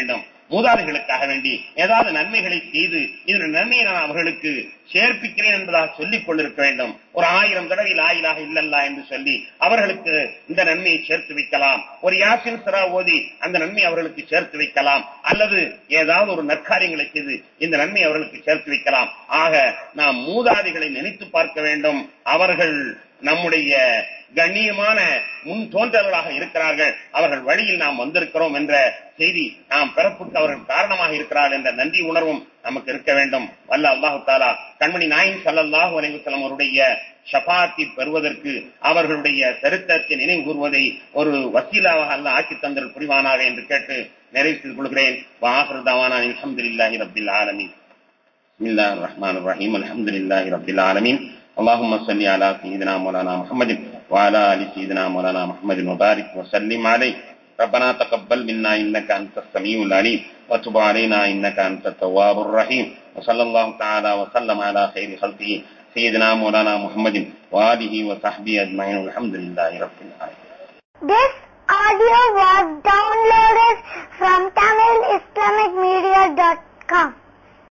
மூதாதைகளுக்காக வேண்டி ஏதாவது நன்மைகளை செய்து இதனுடைய நன்மையை நான் அவர்களுக்கு சேர்ப்பிக்கிறேன் என்பதாக சொல்லிக் கொண்டிருக்க வேண்டும். ஒரு ஆயிரம் தடவை லா இலாஹ இல்லல்லாஹ் என்று சொல்லி அவர்களுக்கு இந்த நன்மையை சேர்த்து வைக்கலாம். ஒரு யாசின் சூரா ஓதி அந்த நன்மையை அவர்களுக்கு சேர்த்து வைக்கலாம். அல்லது ஏதாவது ஒரு நற்காரியங்களை செய்து இந்த நன்மையை அவர்களுக்கு சேர்த்து வைக்கலாம். ஆக நாம் மூதாதைகளை நினைத்து பார்க்க வேண்டும். அவர்கள் நம்முடைய கண்ணியமான முன் தோன்றல்களாக இருக்கிறார்கள். அவர்கள் வழியில் நாம் வந்திருக்கிறோம் என்ற செய்தி நாம் பிறப்புக்கு அவர்கள் காரணமாக இருக்கிறார்கள் என்ற நன்றி உணர்வும் நமக்கு இருக்க வேண்டும். வல்ல அல்லாஹு தஆலா கண்மணி நாயகம் ஸல்லல்லாஹு அலைஹி வஸல்லம் அவருடைய ஷஃபாஅத்தை பெறுவதற்கு அவர்களுடைய சரித்திரத்தை நினைவு கூறுவதை ஒரு வசீலாவாக அல்லாஹ் ஆக்கி தந்தல் புரிவானாக என்று கேட்டு நிறைவு செய்து கொள்கிறேன். வஆகிரு தஅவானா அல்ஹம்துலில்லாஹி ரப்பில் ஆலமீன். பிஸ்மில்லாஹிர் ரஹ்மானிர் ரஹீம். அல்ஹம்துலில்லாஹி ரப்பில் ஆலமீன். اللهم صل على سيدنا مولانا محمد وعلى ال سيدنا مولانا محمد وبارك وسلم عليه. ربنا تقبل منا انك انت السميع العليم وتب علينا انك انت التواب الرحيم. وصلى الله تعالى وسلم على خير خلقه سيدنا مولانا محمد واله وصحبه اجمعين. الحمد لله رب العالمين. This audio was downloaded from tamil islamic media dot com.